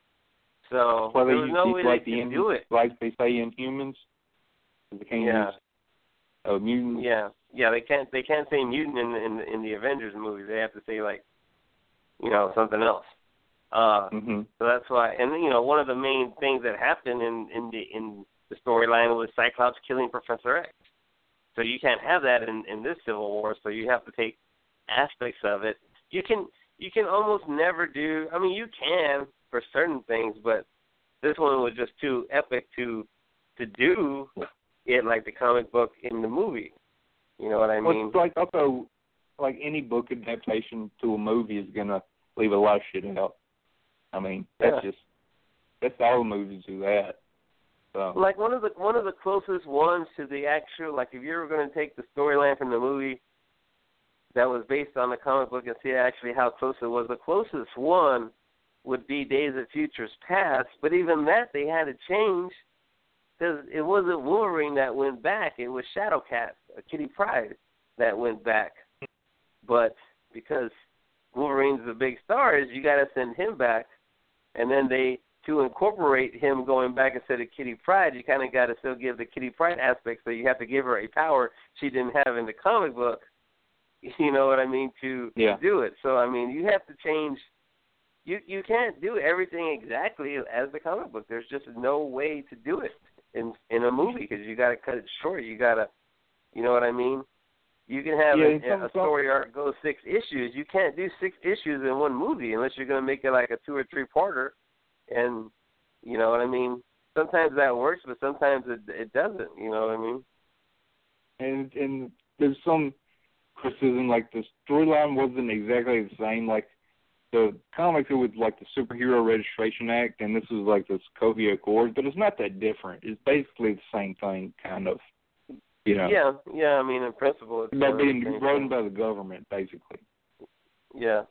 So there was no way they could do it. Like they say Inhumans. They can't use mutant. Yeah. They can't say mutant in the Avengers movies. They have to say something else. So that's why. And one of the main things that happened in the storyline was Cyclops killing Professor X. So you can't have that in this Civil War. So you have to take aspects of it. You can almost never do. I mean, you can for certain things, but this one was just too epic to do it like the comic book in the movie. You know what I mean? It's like also like any book adaptation to a movie is gonna leave a lot of shit out. I mean, that's all the movies do that. So. Like one of the closest ones to the actual, like if you were going to take the storyline from the movie that was based on the comic book and see actually how close it was, the closest one would be Days of Futures Past. But even that they had to change because it wasn't Wolverine that went back; it was Shadowcat, Kitty Pryde, that went back. But because Wolverine's the big star, you got to send him back. And then to incorporate him going back instead of Kitty Pryde, you kind of got to still give the Kitty Pryde aspect, so you have to give her a power she didn't have in the comic book, you know what I mean, to do it. So, I mean, you have to change. You can't do everything exactly as the comic book. There's just no way to do it in a movie because you got to cut it short. You got to You know what I mean? You can have a story arc go 6 issues. You can't do 6 issues in one movie unless you're going to make it like a 2 or 3-parter. And you know what I mean? Sometimes that works, but sometimes it doesn't. You know what I mean? And there's some criticism, like the storyline wasn't exactly the same. Like the comics, it was like the Superhero Registration Act, and this was like the Sokovia Accords, but it's not that different. It's basically the same thing, kind of. You know? Yeah. I mean, in principle, it's about being run by the government, basically. Yeah.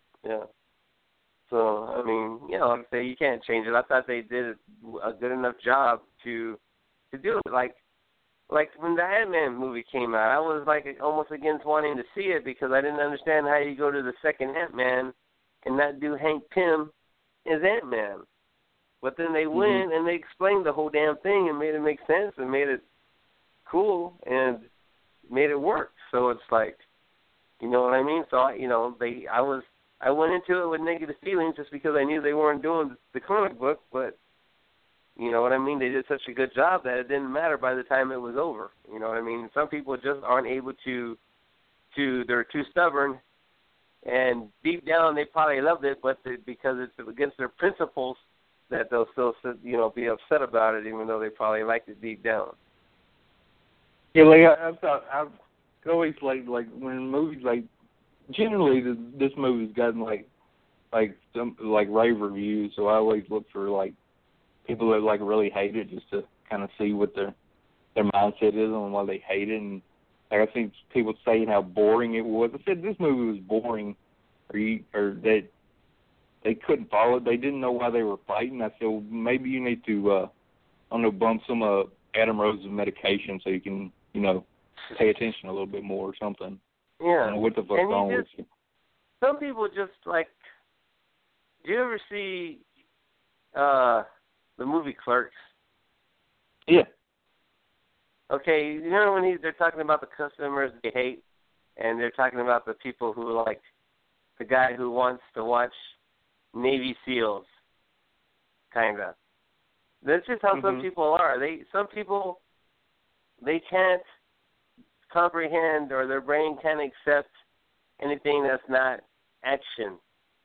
So I mean, like I say, you can't change it. I thought they did a good enough job to do it. Like when the Ant-Man movie came out, I was like almost against wanting to see it because I didn't understand how you go to the second Ant-Man and not do Hank Pym as Ant-Man. But then they went and they explained the whole damn thing and made it make sense and made it cool and made it work. So it's like, you know what I mean? So I went into it with negative feelings just because I knew they weren't doing the comic book, but you know what I mean? They did such a good job that it didn't matter by the time it was over. You know what I mean? Some people just aren't able to they're too stubborn, and deep down they probably loved it, but because it's against their principles that they'll still, be upset about it, even though they probably liked it deep down. Yeah, like I've always like when movies like generally this movie's gotten like some like rave reviews, so I always look for like people that like really hate it just to kind of see what their mindset is on why they hate it. And like I think people saying how boring it was. I said this movie was boring, or that they couldn't follow it. They didn't know why they were fighting. I said, well, maybe you need to bump some Adam Rose's medication so you can pay attention a little bit more or something. Yeah. I don't know what the fuck's wrong with you? Some people just like. Do you ever see the movie Clerks? Yeah. Okay, you know when they're talking about the customers they hate, and they're talking about the people who like the guy who wants to watch Navy SEALs, kinda. That's just how some people are. Some people can't comprehend, or their brain can't accept anything that's not action.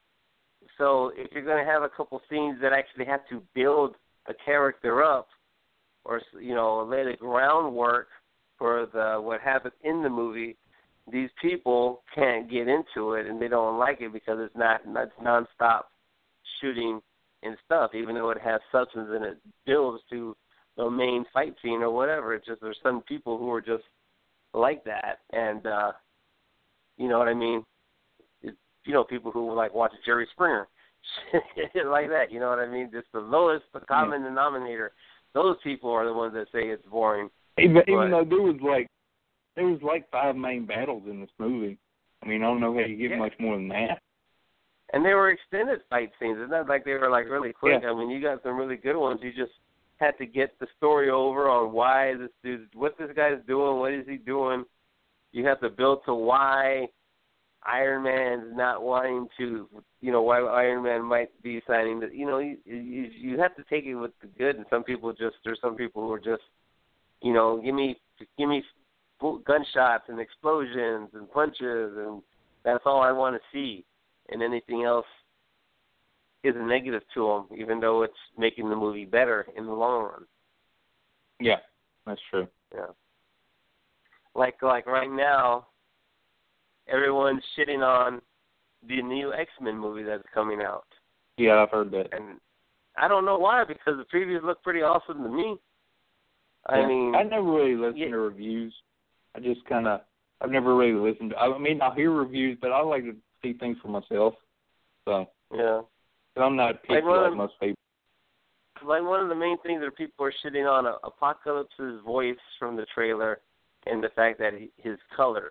So if you're going to have a couple scenes that actually have to build a character up, or lay the groundwork for what happens in the movie, these people can't get into it, and they don't like it because it's nonstop shooting and stuff. Even though it has substance and it builds to the main fight scene or whatever, it's just there's some people who are just like that, and you know what I mean. People who like watch Jerry Springer, shit like that. You know what I mean? Just the lowest common denominator. Those people are the ones that say it's boring. Even though there was like 5 main battles in this movie. I mean, I don't know how you get much more than that. And they were extended fight scenes. It's not like they were like really quick. Yeah. I mean, you got some really good ones. You just had to get the story over on why this dude, what this guy's doing, what is he doing. You have to build to why Iron Man's not wanting to, why Iron Man might be signing that. You have to take it with the good, and there's some people who are just, give me gunshots and explosions and punches, and that's all I want to see, and anything else is a negative to them, even though it's making the movie better in the long run. Yeah, that's true. Yeah. Like right now, everyone's shitting on the new X-Men movie that's coming out. Yeah, I've heard that. And I don't know why, because the previews look pretty awesome to me. I mean, I never really listened to reviews. I've never really listened to, I'll hear reviews, but I like to see things for myself. So, yeah. I'm not picky like most people. Like one of the main things that people are shitting on Apocalypse's voice from the trailer and the fact that his color.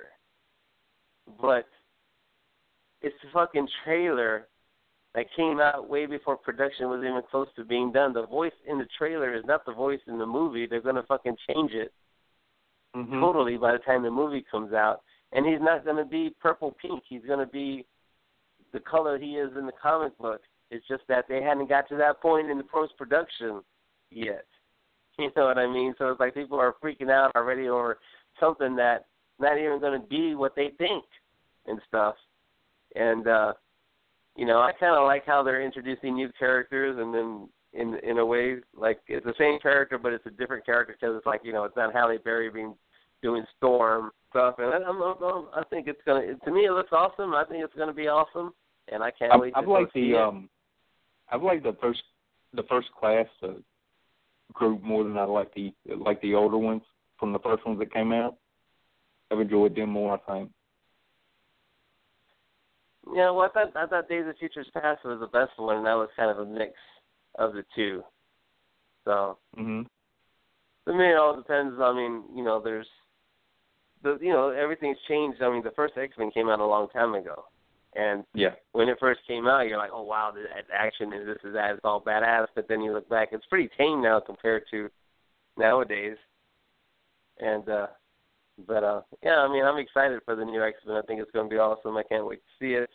But it's a fucking trailer that came out way before production was even close to being done. The voice in the trailer is not the voice in the movie. They're going to fucking change it totally by the time the movie comes out. And he's not going to be purple pink. He's going to be the color he is in the comic book. It's just that they hadn't got to that point in the post-production yet. You know what I mean? So it's like people are freaking out already over something that's not even going to be what they think and stuff. And, you know, I kind of like how they're introducing new characters, and then in a way, like, it's the same character, but it's a different character because it's like, you know, it's not Halle Berry doing Storm stuff. And I think it's going to, to me, it looks awesome. I think it's going to be awesome, and I can't wait to go see it. I've liked the first class group more than I like the older ones from the first ones that came out. I've enjoyed them more, I think. Yeah, well, I thought Days of Futures Past was the best one, and that was kind of a mix of the two. So, for me, it all depends. I mean, you know, everything's changed. I mean, the first X-Men came out a long time ago, and when it first came out, you're like, oh wow, the action and this is that, it's all badass. But then you look back, it's pretty tame now compared to nowadays. And yeah, I mean, I'm excited for the new X-Men. I think it's going to be awesome. I can't wait to see it.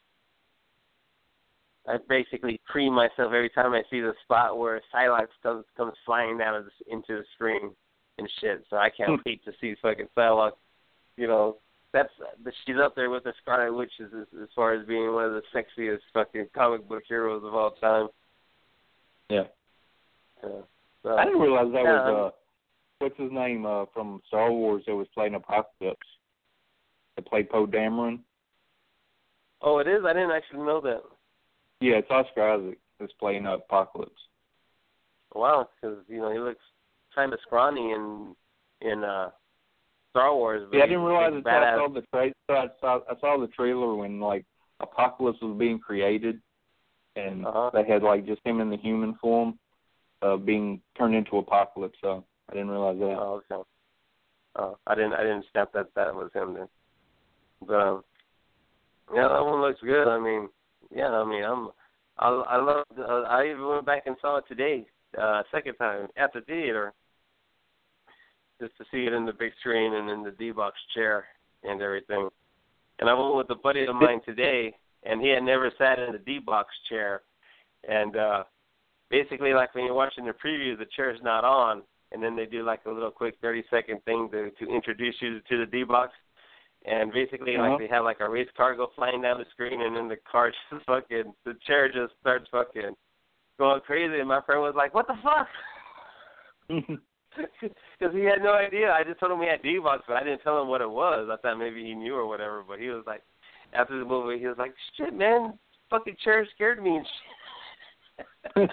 I basically cream myself every time I see the spot where Psylocke comes flying down into the screen and shit. So I can't wait to see fucking Psylocke. You know, she's up there with the Scarlet Witch as far as being one of the sexiest fucking comic book heroes of all time. Yeah. So, I didn't realize that was what's his name from Star Wars that was playing Apocalypse. That played Poe Dameron. Oh, it is? I didn't actually know that. Yeah, it's Oscar Isaac that's playing Apocalypse. Wow, because, you know, he looks kind of scrawny in Star Wars. Yeah, I didn't realize until I saw the trailer when, like, Apocalypse was being created, and they had, like, just him in the human form being turned into Apocalypse, so I didn't realize that. Oh, okay. Oh, I didn't snap that was him then. But, yeah, that one looks good. I mean, yeah, I mean, I love. I even went back and saw it today, second time at the theater, just to see it in the big screen and in the D-box chair and everything. And I went with a buddy of mine today, and he had never sat in the D-box chair. And basically, like when you're watching the preview, the chair's not on, and then they do like a little quick 30-second thing to introduce you to the D-box. And basically, like, they have, like, a race car go flying down the screen, and then the car just fucking, the chair just starts fucking going crazy. And my friend was like, what the fuck? Because he had no idea. I just told him we had D-Box, but I didn't tell him what it was. I thought maybe he knew or whatever. But he was like, after the movie, he was like, shit, man, fucking chair scared me and shit.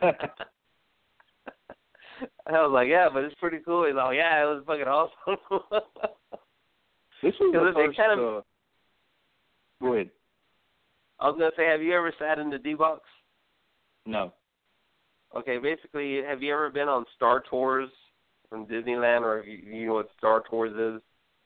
I was like, yeah, but it's pretty cool. He's like, yeah, it was fucking awesome. This was the first, go ahead. I was going to say, have you ever sat in the D-Box? No. Okay, basically, have you ever been on Star Tours from Disneyland, or you know what Star Tours is?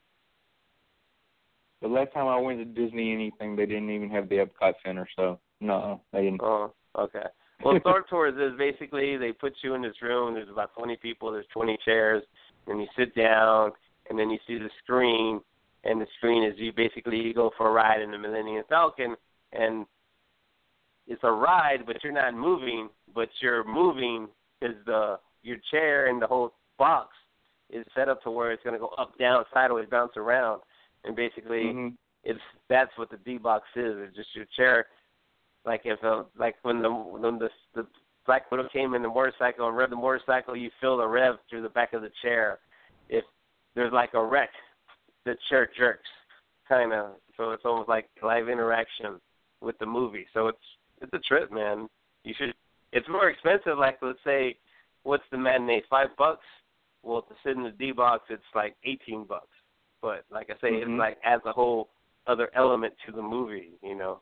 The last time I went to Disney anything, they didn't even have the Epcot Center, so no, they didn't. Oh, okay. Well, Star Tours is basically they put you in this room, there's about 20 people, there's 20 chairs, and you sit down, and then you see the screen, and the screen is you go for a ride in the Millennium Falcon, and it's a ride, but you're not moving, but you're moving because your chair and the whole box is set up to where it's going to go up, down, sideways, bounce around, and basically that's what the D-Box is. It's just your chair. Like when the Black Widow came in the motorcycle and revved the motorcycle, you feel the rev through the back of the chair. If there's like a wreck, the chair jerks, kind of. So it's almost like live interaction with the movie. So it's a trip, man. You should. It's more expensive. Like, let's say, what's the matinee? $5. Well, to sit in the D-Box, it's like $18. But like I say, it's like adds a whole other element to the movie, you know.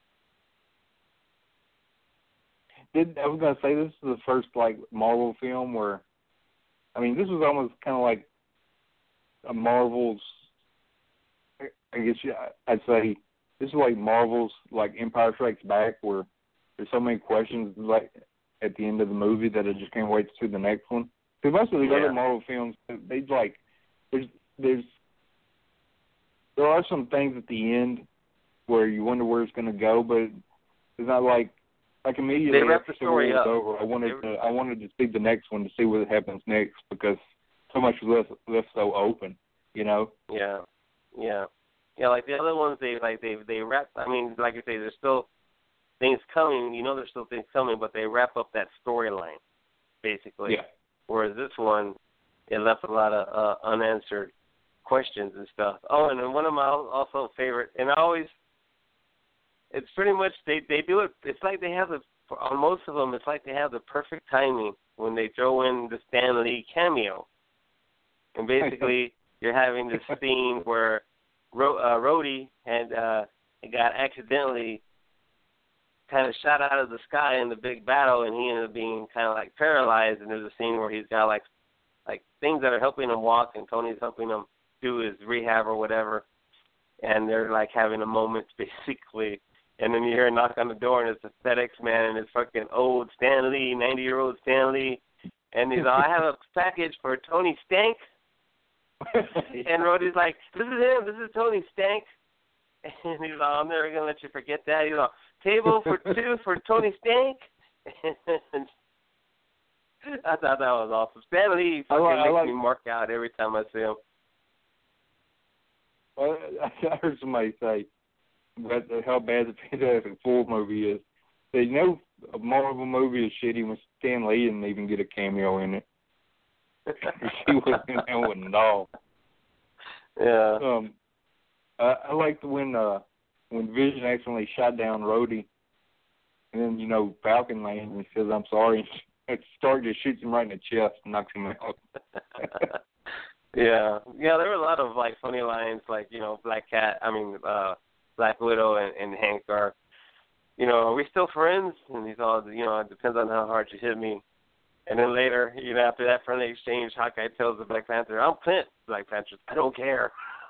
I was gonna say this is the first like Marvel film where, I mean, this was almost kind of like a Marvel's. I guess I'd say this is like Marvel's like Empire Strikes Back, where there's so many questions like at the end of the movie that I just can't wait to see the next one. Because most of the other Marvel films, they like there are some things at the end where you wonder where it's going to go, but it's not like immediately they wrap after the story up. Over, I wanted to see the next one to see what happens next because so much was left so open. you know. Yeah. Like the other ones, they wrap. I mean, like I say, there's still things coming. You know, there's still things coming, but they wrap up that storyline, basically. Yeah. Whereas this one, it left a lot of unanswered questions and stuff. Oh, and then one of my also favorite, and it's pretty much they do it. It's like they have on most of them. It's like they have the perfect timing when they throw in the Stan Lee cameo, and basically you're having this scene where Rhodey had got accidentally kind of shot out of the sky in the big battle, and he ended up being kind of like paralyzed. And there's a scene where he's got like things that are helping him walk, and Tony's helping him do his rehab or whatever. And they're like having a moment basically. And then you hear a knock on the door, and it's a FedEx man, and it's fucking old Stan Lee, 90-year-old Stan Lee. And he's like, I have a package for Tony Stank. And Rhodey's like, this is him. This is Tony Stank. And he's like, I'm never going to let you forget that. He's like, table for two for Tony Stank. And I thought that was awesome. Stan Lee makes me mark out every time I see him. Well, I heard somebody say how bad the Fantastic Four movie is. They know a Marvel movie is shitty when Stan Lee didn't even get a cameo in it. She wasn't in that one at all. Yeah. I liked when Vision accidentally shot down Rhodey, and then, you know, Falcon lands and says, I'm sorry, and Stark just shoots him right in the chest and knocks him out. Yeah, there were a lot of, like, funny lines, like, you know, Black Widow and Hank are, you know, are we still friends? And he's all, you know, it depends on how hard you hit me. And then later, you know, after that friendly exchange, Hawkeye tells the Black Panther, I'm Clint. Black Panther, I don't care.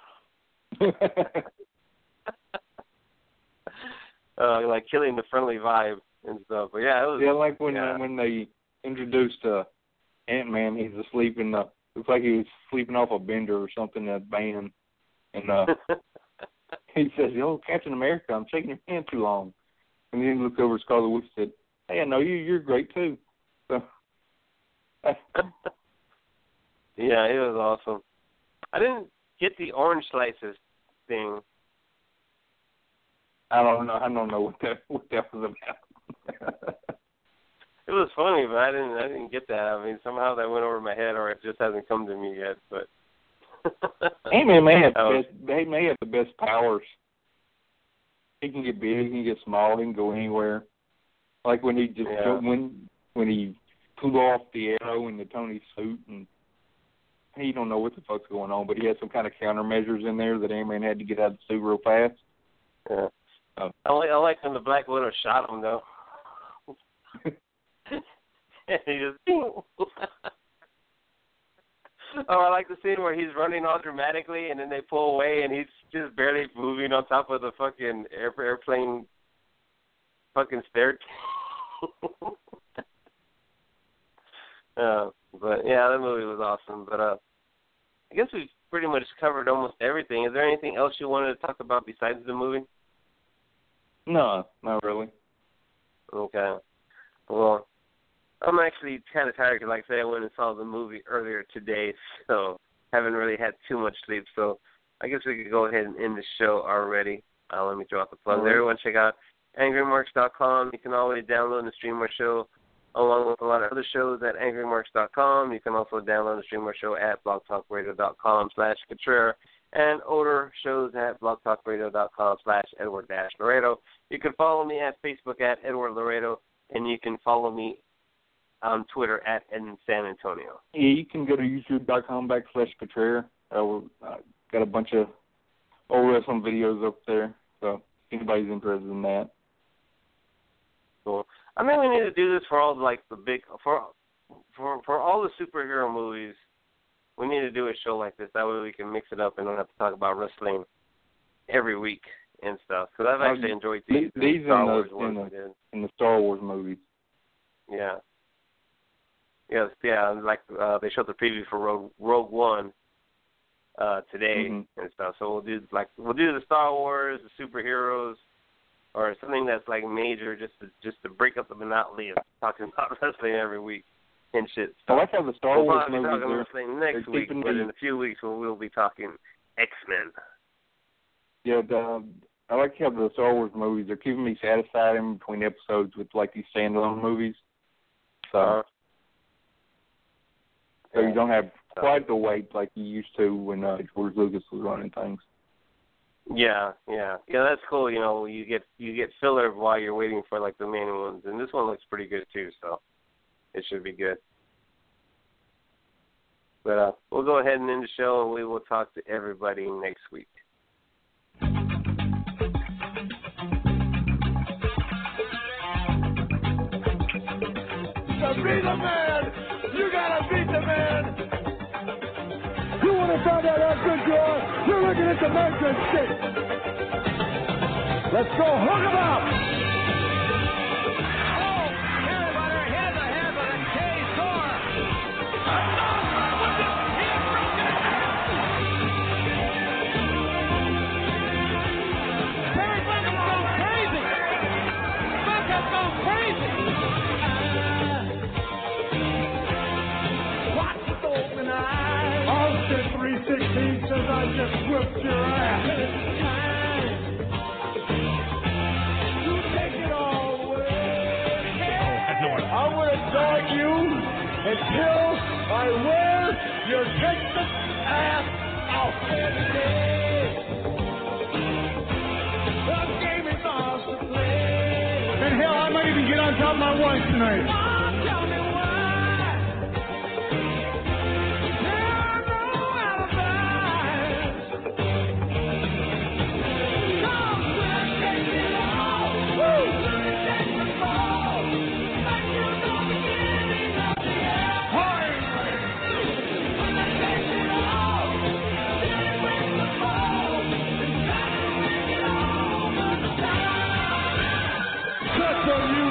Like killing the friendly vibe and stuff. But yeah, it was. Yeah, like when they introduced Ant-Man, he's asleep in the. Looks like he was sleeping off a bender or something in a van, and he says, "Oh, Captain America, I'm shaking your hand too long." And then he looked over at Scarlet Witch and said, "Hey, I know you. You're great too." So. Yeah, it was awesome. I didn't get the orange slices thing. I don't know what that was about. It was funny, but I didn't get that. I mean, somehow that went over my head, or it just hasn't come to me yet. But Ant-Man may have the best powers. He can get big, he can get small, he can go anywhere. Like when he just when he pulled off the arrow in the Tony suit, and he don't know what the fuck's going on, but he had some kind of countermeasures in there that Ant-Man had to get out of the suit real fast. Yeah. I like when the Black Widow shot him, though. And he just... I like the scene where he's running all dramatically, and then they pull away, and he's just barely moving on top of the fucking airplane fucking staircase. But, yeah, that movie was awesome. But I guess we've pretty much covered almost everything. Is there anything else you wanted to talk about besides the movie? No, not really. Okay. Well, I'm actually kind of tired because, like I said, I went and saw the movie earlier today, so haven't really had too much sleep. So I guess we could go ahead and end the show already. Let me throw out the plug. Right. Everyone check out angrymarks.com. You can always download and stream our show along with a lot of other shows at angrymarks.com. You can also download and stream our show at blogtalkradio.com/Contreras and older shows at blogtalkradio.com/Edward-Laredo. You can follow me at Facebook at Edward Laredo, and you can follow me on Twitter at San Antonio. Yeah, you can go to youtube.com/Contreras. Got a bunch of old wrestling videos up there, so if anybody's interested in that. Cool. I mean, we need to do this for all like the big for all the superhero movies. We need to do a show like this. That way we can mix it up and don't have to talk about wrestling every week and stuff. Because I've actually enjoyed these in Star Wars ones in the Star Wars movies. Yeah. Yes, yeah. Like they showed the preview for Rogue One today and stuff. So we'll do the Star Wars, the superheroes, or something that's like major, just to break up the monotony of talking about wrestling every week and shit. I like how the Star we'll Wars probably be movies talking about the same next week, but in a few weeks we'll be talking X-Men. Yeah, I like how the Star Wars movies are keeping me satisfied in between episodes with like these standalone movies. So you don't have quite the wait like you used to when George Lucas was running things. Yeah, that's cool. You know, you get filler while you're waiting for like the main ones, and this one looks pretty good too, so it should be good. But we'll go ahead and end the show, and we will talk to everybody next week. To be the man, you gotta beat the man. You want to find out how good you are? You're looking at the Measuring Stick. Let's go, hook 'em up. Oh, everybody, here's a half of the K-Star. Terry Buck has gone crazy. Buck has gone crazy. Watch the open eyes. Austin 316 says I just whipped your ass. You take it all away. I want to dog you until I wear your Texas ass out. The game is ours to play. And hell, I might even get on top of my wife tonight. Tell me why. That's on you.